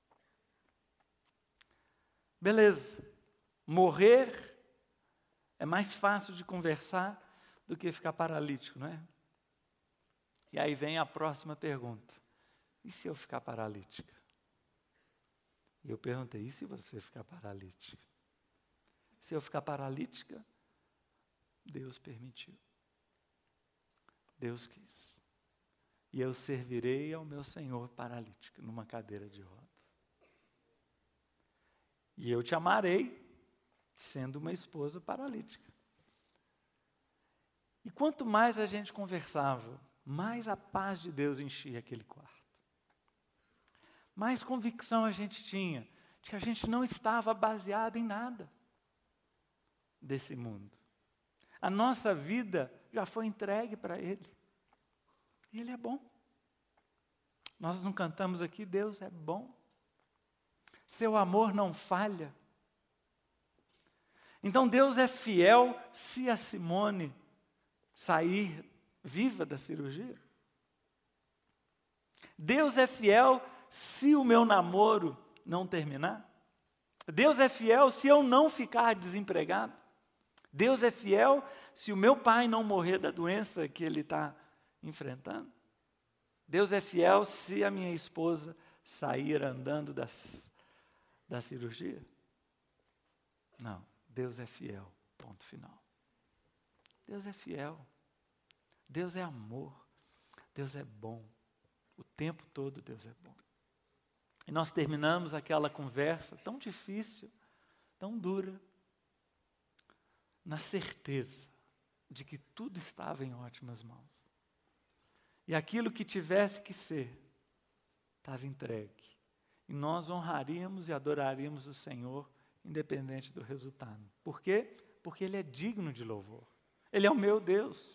Speaker 1: Beleza. Morrer é mais fácil de conversar do que ficar paralítico, não é? E aí vem a próxima pergunta: e se eu ficar paralítica? E eu perguntei: e se você ficar paralítica? Se eu ficar paralítica, Deus permitiu. Deus quis. E eu servirei ao meu Senhor paralítico, numa cadeira de rodas. E eu te amarei, sendo uma esposa paralítica. E quanto mais a gente conversava, mais a paz de Deus enchia aquele quarto. Mais convicção a gente tinha de que a gente não estava baseado em nada desse mundo. A nossa vida já foi entregue para Ele. E Ele é bom. Nós não cantamos aqui: Deus é bom. Seu amor não falha. Então Deus é fiel se a Simone sair viva da cirurgia. Deus é fiel se o meu namoro não terminar? Deus é fiel se eu não ficar desempregado? Deus é fiel se o meu pai não morrer da doença que ele está enfrentando? Deus é fiel se a minha esposa sair andando da cirurgia? Não, Deus é fiel, ponto final. Deus é fiel, Deus é amor, Deus é bom, o tempo todo Deus é bom. E nós terminamos aquela conversa tão difícil, tão dura, na certeza de que tudo estava em ótimas mãos. E aquilo que tivesse que ser, estava entregue. E nós honraríamos e adoraríamos o Senhor, independente do resultado. Por quê? Porque Ele é digno de louvor. Ele é o meu Deus.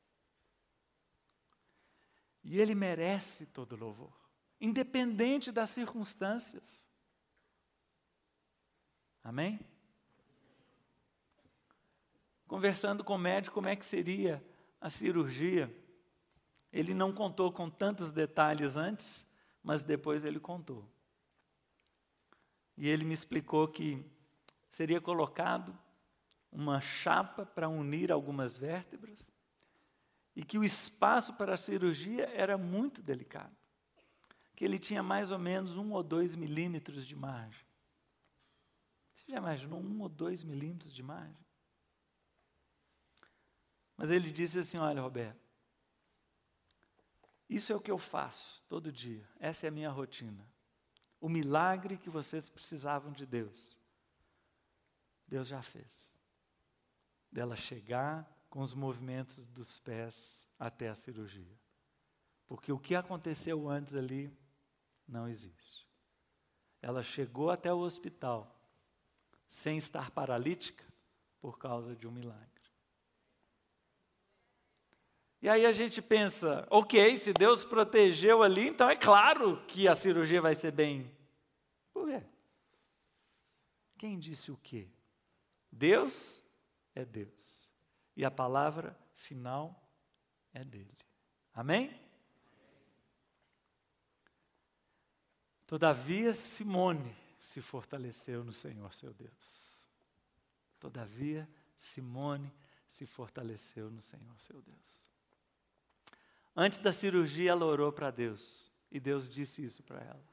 Speaker 1: E Ele merece todo louvor, independente das circunstâncias. Amém? Conversando com o médico, como é que seria a cirurgia? Ele não contou com tantos detalhes antes, mas depois ele contou. E ele me explicou que seria colocado uma chapa para unir algumas vértebras e que o espaço para a cirurgia era muito delicado, que ele tinha mais ou menos 1 ou 2 milímetros de margem. Você já imaginou 1 ou 2 milímetros de margem? Mas ele disse assim, olha, Roberto, isso é o que eu faço todo dia, essa é a minha rotina. O milagre que vocês precisavam de Deus, Deus já fez. Dela chegar com os movimentos dos pés até a cirurgia. Porque o que aconteceu antes ali não existe. Ela chegou até o hospital sem estar paralítica por causa de um milagre. E aí a gente pensa, ok, se Deus protegeu ali, então é claro que a cirurgia vai ser bem. Por quê? Quem disse o quê? Deus é Deus. E a palavra final é dele. Amém? Todavia, Simone se fortaleceu no Senhor, seu Deus. Todavia, Simone se fortaleceu no Senhor, seu Deus. Antes da cirurgia, ela orou para Deus. E Deus disse isso para ela.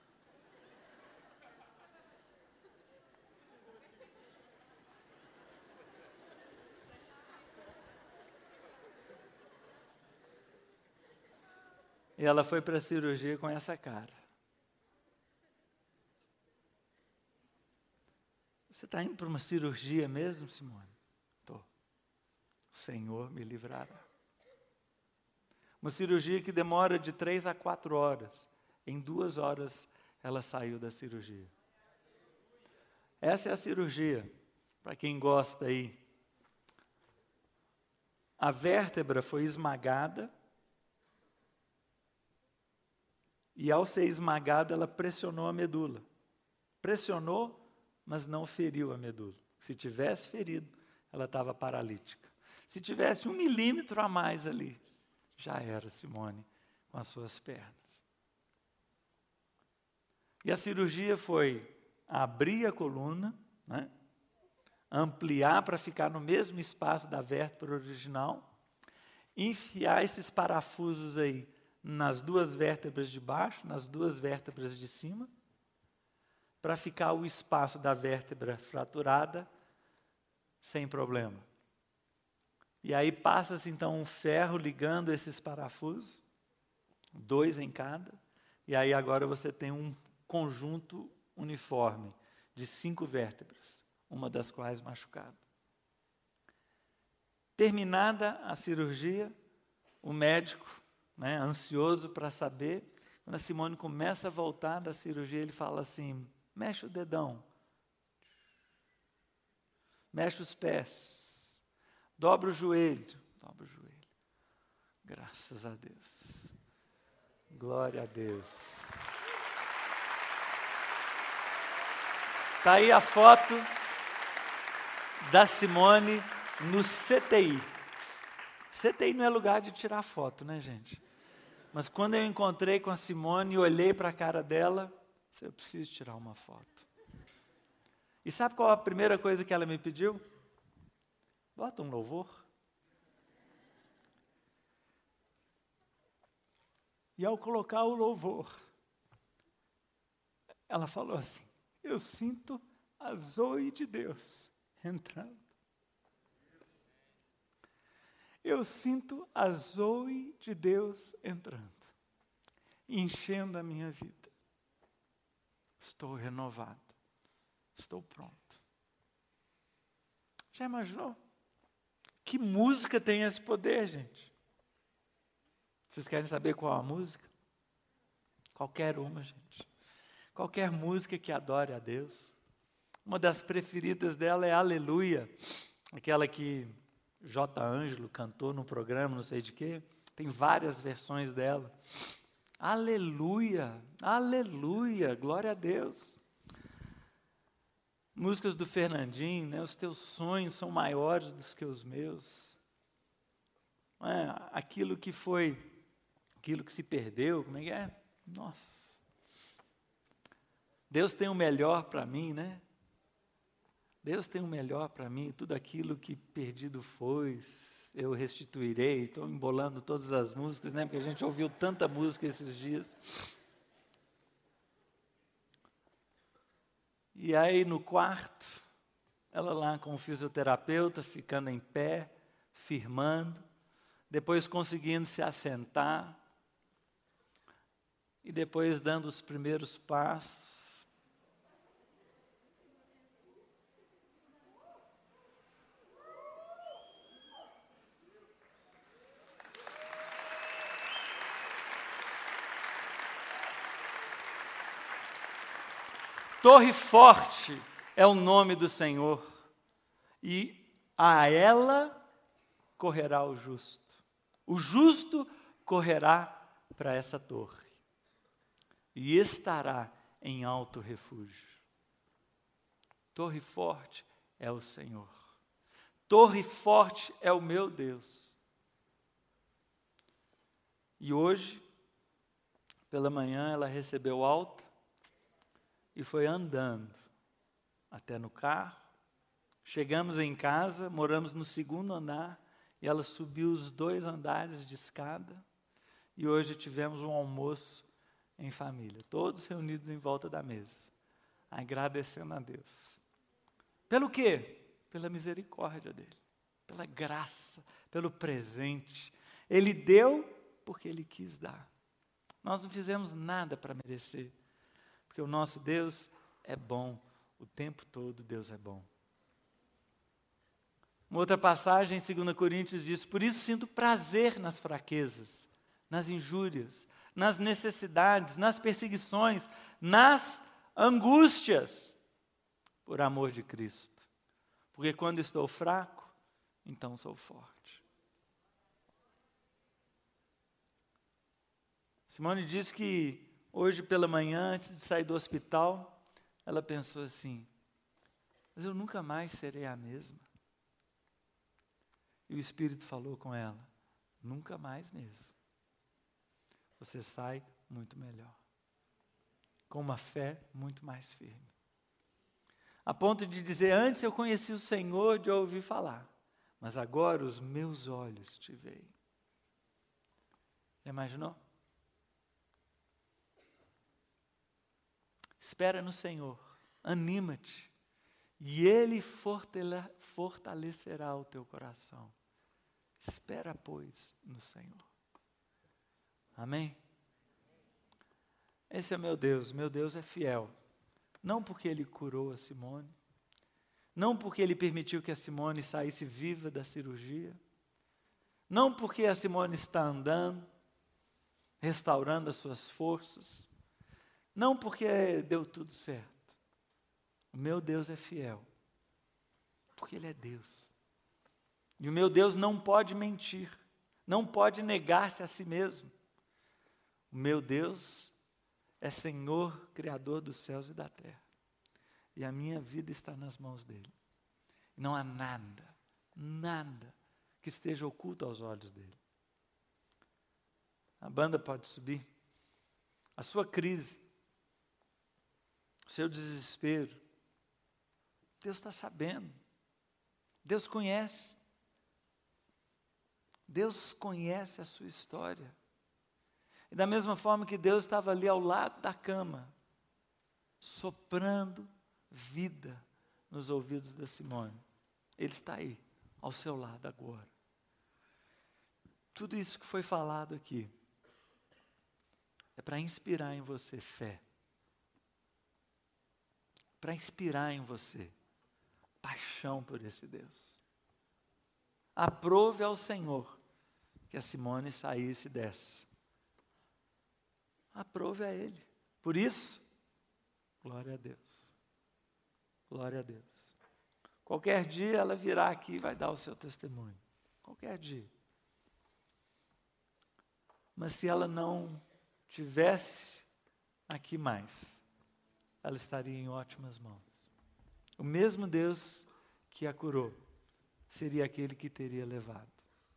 Speaker 1: E ela foi para a cirurgia com essa cara. Você está indo para uma cirurgia mesmo, Simone? Estou. O Senhor me livrará. Uma cirurgia que demora de 3 a 4 horas. Em 2 horas ela saiu da cirurgia. Essa é a cirurgia, para quem gosta aí. A vértebra foi esmagada. E ao ser esmagada, ela pressionou a medula. Pressionou, mas não feriu a medula. Se tivesse ferido, ela estava paralítica. Se tivesse 1 milímetro a mais ali, já era Simone com as suas pernas. E a cirurgia foi abrir a coluna, né? Ampliar para ficar no mesmo espaço da vértebra original, enfiar esses parafusos aí nas 2 vértebras de baixo, nas 2 vértebras de cima, para ficar o espaço da vértebra fraturada sem problema. E aí passa-se então um ferro ligando esses parafusos, 2 em cada, e aí agora você tem um conjunto uniforme de 5 vértebras, uma das quais machucada. Terminada a cirurgia, o médico, ansioso para saber, quando a Simone começa a voltar da cirurgia, ele fala assim, mexe o dedão, mexe os pés, dobra o joelho. Graças a Deus. Glória a Deus. Está aí a foto da Simone no CTI. CTI não é lugar de tirar foto, né, gente? Mas quando eu encontrei com a Simone e olhei para a cara dela, eu preciso tirar uma foto. E sabe qual a primeira coisa que ela me pediu? Bota um louvor. E ao colocar o louvor, ela falou assim: eu sinto a Zoe de Deus entrando. Eu sinto a Zoe de Deus entrando, enchendo a minha vida. Estou renovado, estou pronto. Já imaginou? Que música tem esse poder, gente? Vocês querem saber qual a música? Qualquer uma, gente. Qualquer música que adore a Deus. Uma das preferidas dela é Aleluia, aquela que J. Ângelo cantou no programa, não sei de quê. Tem várias versões dela. Aleluia, aleluia, glória a Deus. Músicas do Fernandinho, né? Os teus sonhos são maiores do que os meus. Aquilo que foi, aquilo que se perdeu, como é que é? Nossa. Deus tem o melhor para mim, né? Deus tem o melhor para mim, tudo aquilo que perdido foi, eu restituirei. Estou embolando todas as músicas, né? Porque a gente ouviu tanta música esses dias. E aí no quarto, ela lá com o fisioterapeuta, ficando em pé, firmando, depois conseguindo se assentar, e depois dando os primeiros passos. Torre forte é o nome do Senhor, e a ela correrá o justo correrá para essa torre, e estará em alto refúgio. Torre forte é o Senhor, torre forte é o meu Deus. E hoje, pela manhã, ela recebeu alta, e foi andando até no carro. Chegamos em casa, moramos no 2º andar, e ela subiu os 2 andares de escada, e hoje tivemos um almoço em família, todos reunidos em volta da mesa, agradecendo a Deus. Pelo quê? Pela misericórdia dele, pela graça, pelo presente. Ele deu porque ele quis dar. Nós não fizemos nada para merecer, porque o nosso Deus é bom, o tempo todo Deus é bom. Uma outra passagem em 2 Coríntios diz: por isso sinto prazer nas fraquezas, nas injúrias, nas necessidades, nas perseguições, nas angústias, por amor de Cristo. Porque quando estou fraco, então sou forte. Simone diz que hoje pela manhã, antes de sair do hospital, ela pensou assim: mas eu nunca mais serei a mesma. E o Espírito falou com ela: nunca mais mesmo. Você sai muito melhor, com uma fé muito mais firme. A ponto de dizer: antes eu conheci o Senhor de ouvir falar, mas agora os meus olhos te veem. Já imaginou? Espera no Senhor, anima-te, e Ele fortalecerá o teu coração. Espera, pois, no Senhor. Amém? Esse é meu Deus é fiel. Não porque Ele curou a Simone, não porque Ele permitiu que a Simone saísse viva da cirurgia, não porque a Simone está andando, restaurando as suas forças, não porque deu tudo certo. O meu Deus é fiel, porque Ele é Deus. E o meu Deus não pode mentir, não pode negar-se a si mesmo. O meu Deus é Senhor, Criador dos céus e da terra. E a minha vida está nas mãos dEle. Não há nada que esteja oculto aos olhos dEle. A banda pode subir. A sua crise, o seu desespero, Deus está sabendo. Deus conhece. Deus conhece a sua história. E da mesma forma que Deus estava ali ao lado da cama, soprando vida nos ouvidos da Simone, Ele está aí, ao seu lado agora. Tudo isso que foi falado aqui é para inspirar em você fé, para inspirar em você paixão por esse Deus. Aprove ao Senhor que a Simone saísse dessa. Aprove a Ele. Por isso, glória a Deus. Glória a Deus. Qualquer dia ela virá aqui e vai dar o seu testemunho. Qualquer dia. Mas se ela não tivesse aqui mais, ela estaria em ótimas mãos. O mesmo Deus que a curou seria aquele que teria levado.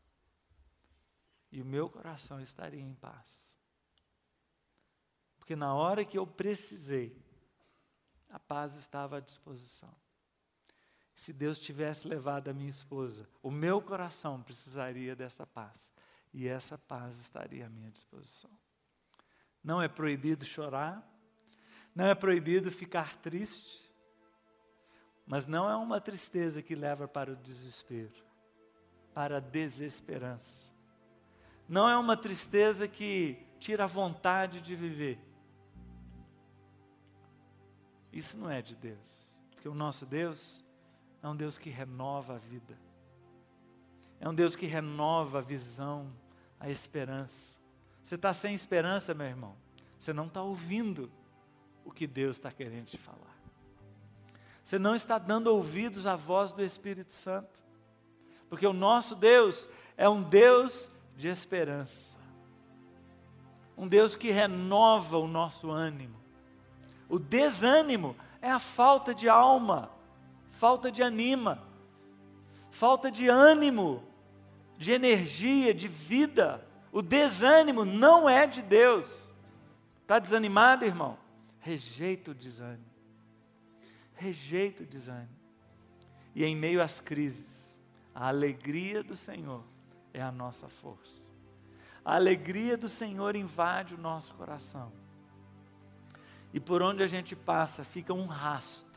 Speaker 1: E o meu coração estaria em paz. Porque na hora que eu precisei, a paz estava à disposição. Se Deus tivesse levado a minha esposa, o meu coração precisaria dessa paz. E essa paz estaria à minha disposição. Não é proibido chorar, não é proibido ficar triste, mas não é uma tristeza que leva para o desespero, para a desesperança. Não é uma tristeza que tira a vontade de viver. Isso não é de Deus, porque o nosso Deus é um Deus que renova a vida. É um Deus que renova a visão, a esperança. Você está sem esperança, meu irmão? Você não está ouvindo o que Deus está querendo te falar. Você não está dando ouvidos à voz do Espírito Santo. Porque o nosso Deus é um Deus de esperança. Um Deus que renova o nosso ânimo. O desânimo é a falta de alma, falta de anima, falta de ânimo, de energia, de vida. O desânimo não é de Deus. Está desanimado, irmão? Rejeita o desânimo. Rejeita o desânimo. E em meio às crises, a alegria do Senhor é a nossa força. A alegria do Senhor invade o nosso coração. E por onde a gente passa, fica um rastro.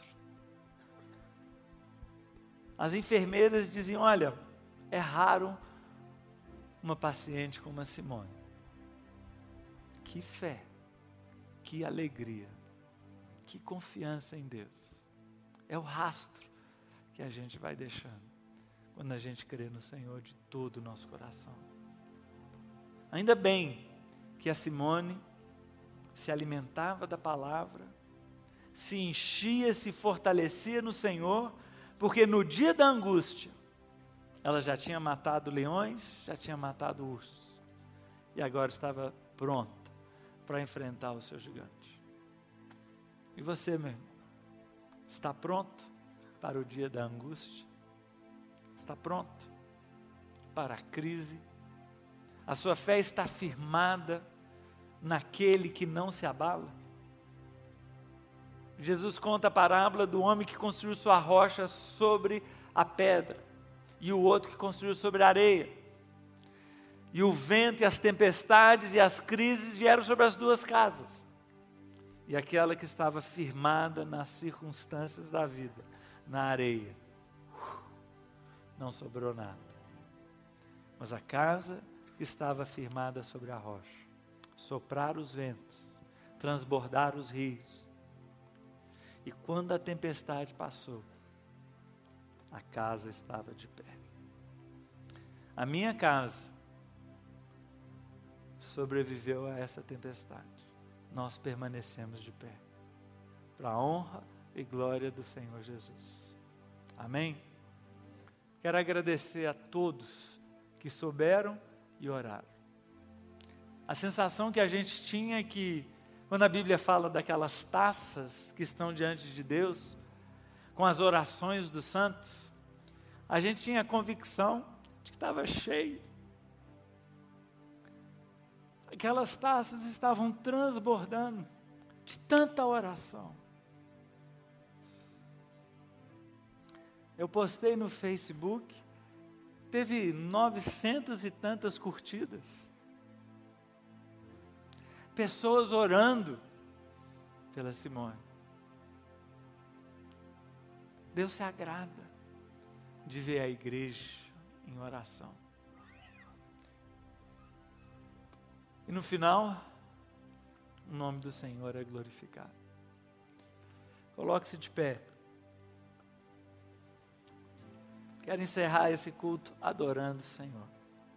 Speaker 1: As enfermeiras diziam, olha, é raro uma paciente como a Simone. Que fé, que alegria, que confiança em Deus. É o rastro que a gente vai deixando quando a gente crê no Senhor de todo o nosso coração. Ainda bem que a Simone se alimentava da palavra, se enchia, se fortalecia no Senhor, porque no dia da angústia, ela já tinha matado leões, já tinha matado ursos, e agora estava pronta para enfrentar o seu gigante. E você, meu irmão, está pronto para o dia da angústia? Está pronto para a crise? A sua fé está firmada naquele que não se abala? Jesus conta a parábola do homem que construiu sua rocha sobre a pedra e o outro que construiu sobre a areia. E o vento e as tempestades e as crises vieram sobre as duas casas. E aquela que estava firmada nas circunstâncias da vida, na areia, não sobrou nada. Mas a casa que estava firmada sobre a rocha, sopraram os ventos, transbordaram os rios. E quando a tempestade passou, a casa estava de pé. A minha casa sobreviveu a essa tempestade. Nós permanecemos de pé, para a honra e glória do Senhor Jesus. Amém? Quero agradecer a todos que souberam e oraram. A sensação que a gente tinha é que, quando a Bíblia fala daquelas taças que estão diante de Deus, com as orações dos santos, a gente tinha a convicção de que estava cheio. Aquelas taças estavam transbordando de tanta oração. Eu postei no Facebook, teve 900 e tantas curtidas. Pessoas orando pela Simone. Deus se agrada de ver a igreja em oração. E no final, o nome do Senhor é glorificado. Coloque-se de pé. Quero encerrar esse culto adorando o Senhor.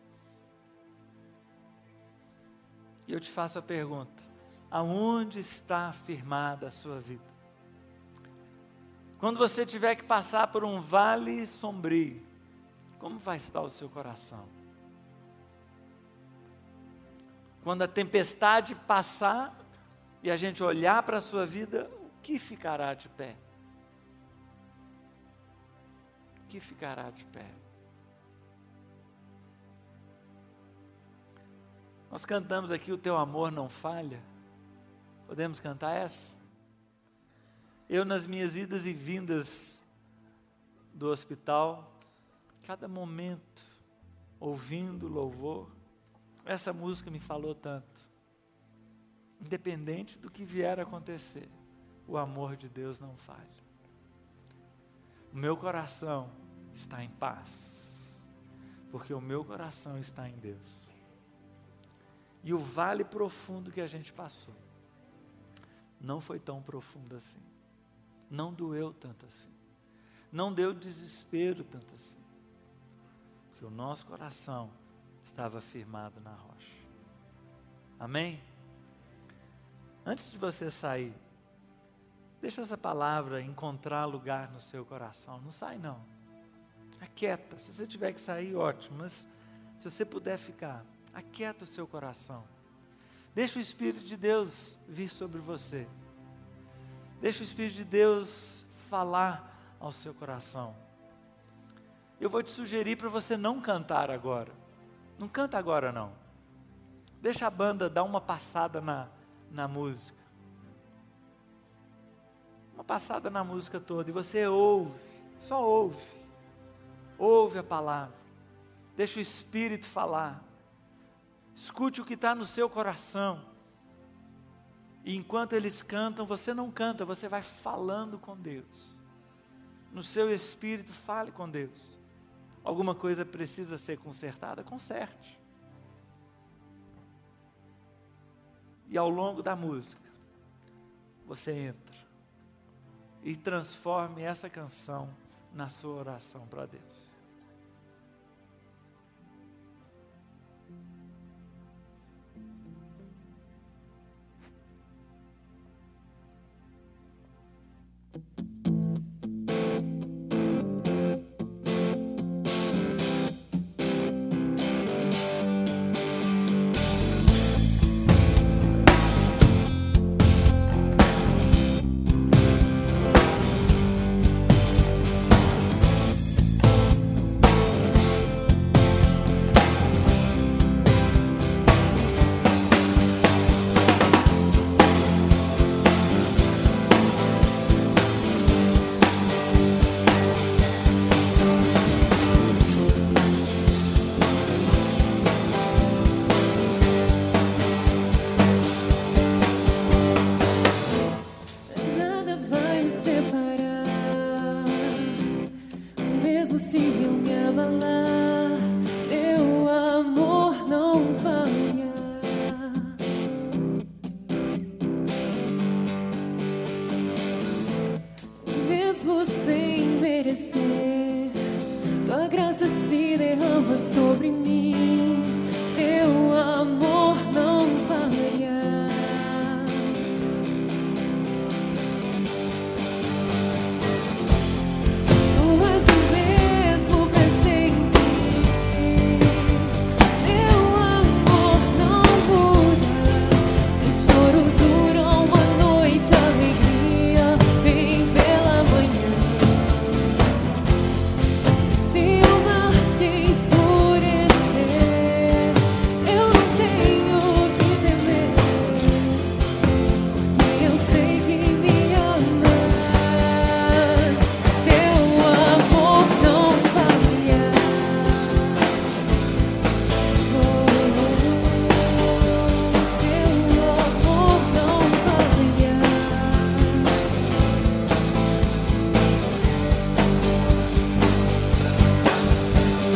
Speaker 1: E eu te faço a pergunta: aonde está firmada a sua vida? Quando você tiver que passar por um vale sombrio, como vai estar o seu coração? Quando a tempestade passar e a gente olhar para a sua vida, o que ficará de pé? O que ficará de pé? Nós cantamos aqui, o teu amor não falha. Podemos cantar essa? Eu, nas minhas idas e vindas do hospital, cada momento, ouvindo louvor, essa música me falou tanto. Independente do que vier a acontecer, o amor de Deus não falha. O meu coração está em paz, porque o meu coração está em Deus. E o vale profundo que a gente passou não foi tão profundo assim, não doeu tanto assim, não deu desespero tanto assim, porque o nosso coração estava firmado na rocha. Amém? Antes de você sair, deixa essa palavra encontrar lugar no seu coração. Não sai não, aquieta. Se você tiver que sair, ótimo, mas se você puder ficar, aquieta o seu coração. Deixa o Espírito de Deus vir sobre você. Deixa o Espírito de Deus falar ao seu coração. Eu vou te sugerir para você não cantar agora. Não canta agora não. Deixa a banda dar uma passada na música. Uma passada na música toda. E você ouve, só ouve. Ouve a palavra. Deixa o Espírito falar. Escute o que está no seu coração. E enquanto eles cantam, você não canta, você vai falando com Deus. No seu espírito, fale com Deus. Alguma coisa precisa ser consertada, conserte. E ao longo da música, você entra e transforme essa canção na sua oração para Deus.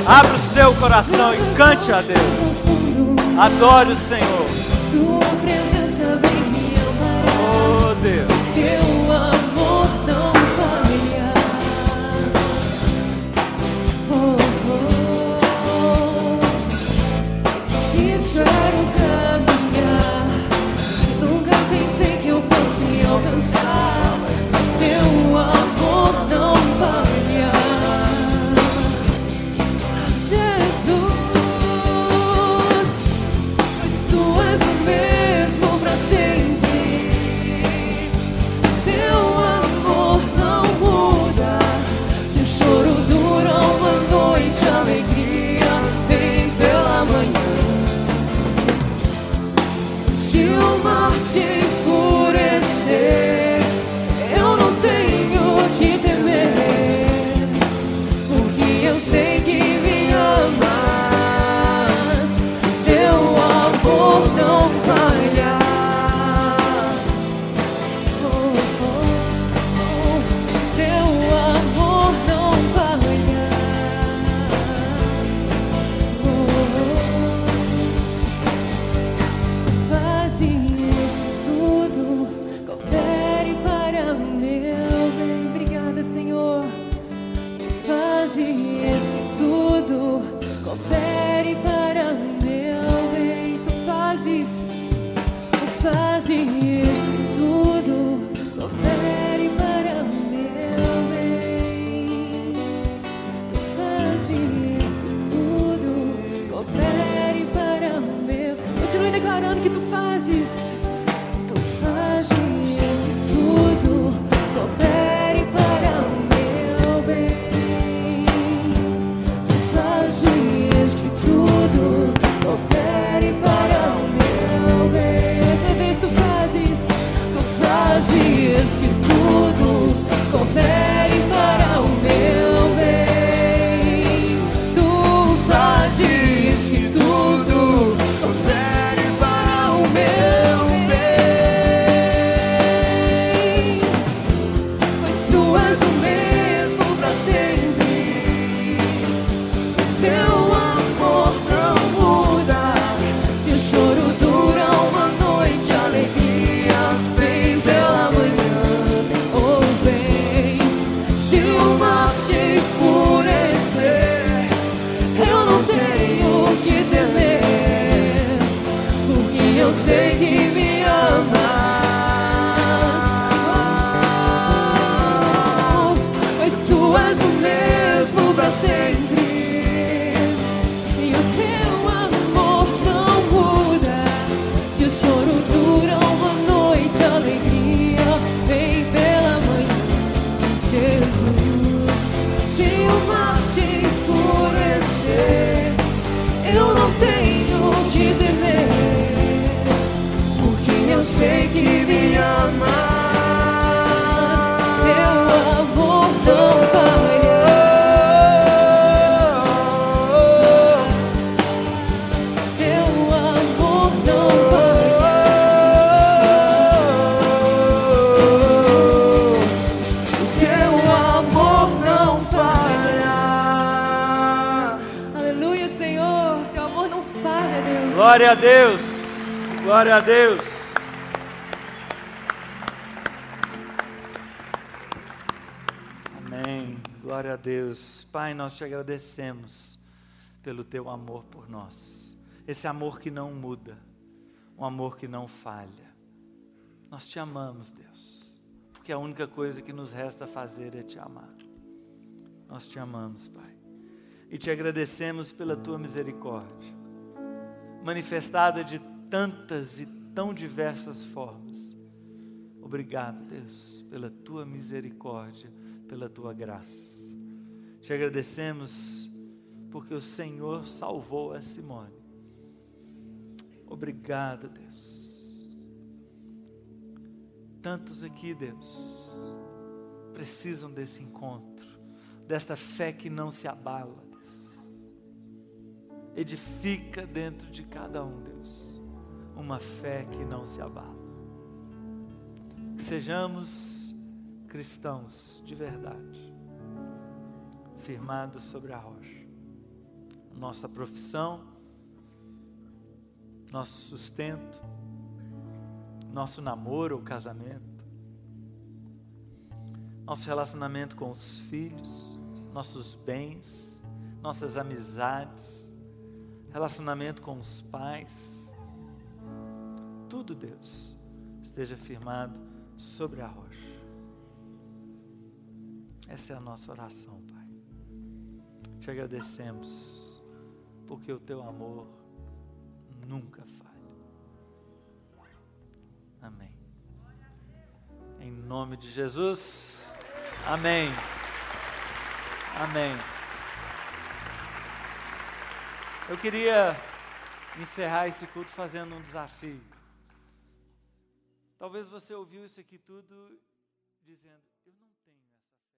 Speaker 1: Abra o seu coração e cante a Deus. Adore o Senhor.
Speaker 2: Tua presença vem me amparar.
Speaker 1: Oh Deus.
Speaker 2: Teu amor não falha. Oh, oh. É difícil caminhar. Nunca pensei que eu fosse alcançar, mas teu amor não falha. Jesus, pois tu és o mesmo pra sempre. Teu amor não muda. Se o choro dura uma noite, a alegria vem pela manhã. Se o mar se enfurecer, eu não tenho que temer, porque eu sei que me amas. Teu amor não falha. Oh, oh, oh. Teu amor não falha. Fazes tudo, coopere para o meu bem. Obrigada, Senhor. Fazes tudo, coopere para o meu bem. Tu fazes tudo, coopere para o meu bem. Tu fazes tudo, coopere para o meu. Continue declarando que tu fazes tudo, coopere para o meu bem. Tu fazes que tudo coopere para o meu bem. Outra vez tu fazes que tudo coopere para o meu bem. Tu fazes que tudo coopere para o meu bem. Pois tu és o mesmo pra sempre. Teu amor não muda. Se o choro dura uma noite, a alegria vem pela manhã. Oh, vem. Se o mar se enfurecer, eu não tenho que temer, porque eu sei que me amas. Pois tu és o mesmo pra sempre. E o teu amor não muda. Se o choro dura uma noite, a alegria vem pela manhã. Jesus, se o mar se enfurecer, eu não tenho que temer, porque eu sei que me amas. Teu amor não falha. Teu amor não falha. Teu amor não falha. Aleluia, Senhor. Teu amor não falha, Deus.
Speaker 1: Glória a Deus. Glória a Deus. Amém. Glória a Deus. Pai, nós te agradecemos pelo teu amor por nós. Esse amor que não muda, um amor que não falha. Nós te amamos, Deus, porque a única coisa que nos resta fazer é te amar. Nós te amamos, Pai, e te agradecemos pela tua misericórdia, manifestada de tantas e tão diversas formas. Obrigado, Deus, pela tua misericórdia, pela tua graça. Te agradecemos porque o Senhor salvou a Simone. Obrigado, Deus. Tantos aqui, Deus, precisam desse encontro, desta fé que não se abala, Deus. Edifica dentro de cada um, Deus, uma fé que não se abala. Que sejamos cristãos de verdade, firmados sobre a rocha. nossa profissão, nosso sustento, nosso namoro ou casamento, nosso relacionamento com os filhos, nossos bens, nossas amizades, relacionamento com os pais. Tudo, Deus, esteja firmado sobre a rocha. Essa é a nossa oração, Pai. Te agradecemos, porque o Teu amor nunca falha. Amém. Em nome de Jesus. Amém. Amém. Eu queria encerrar esse culto fazendo um desafio. Talvez você ouviu isso aqui tudo dizendo, eu não tenho essa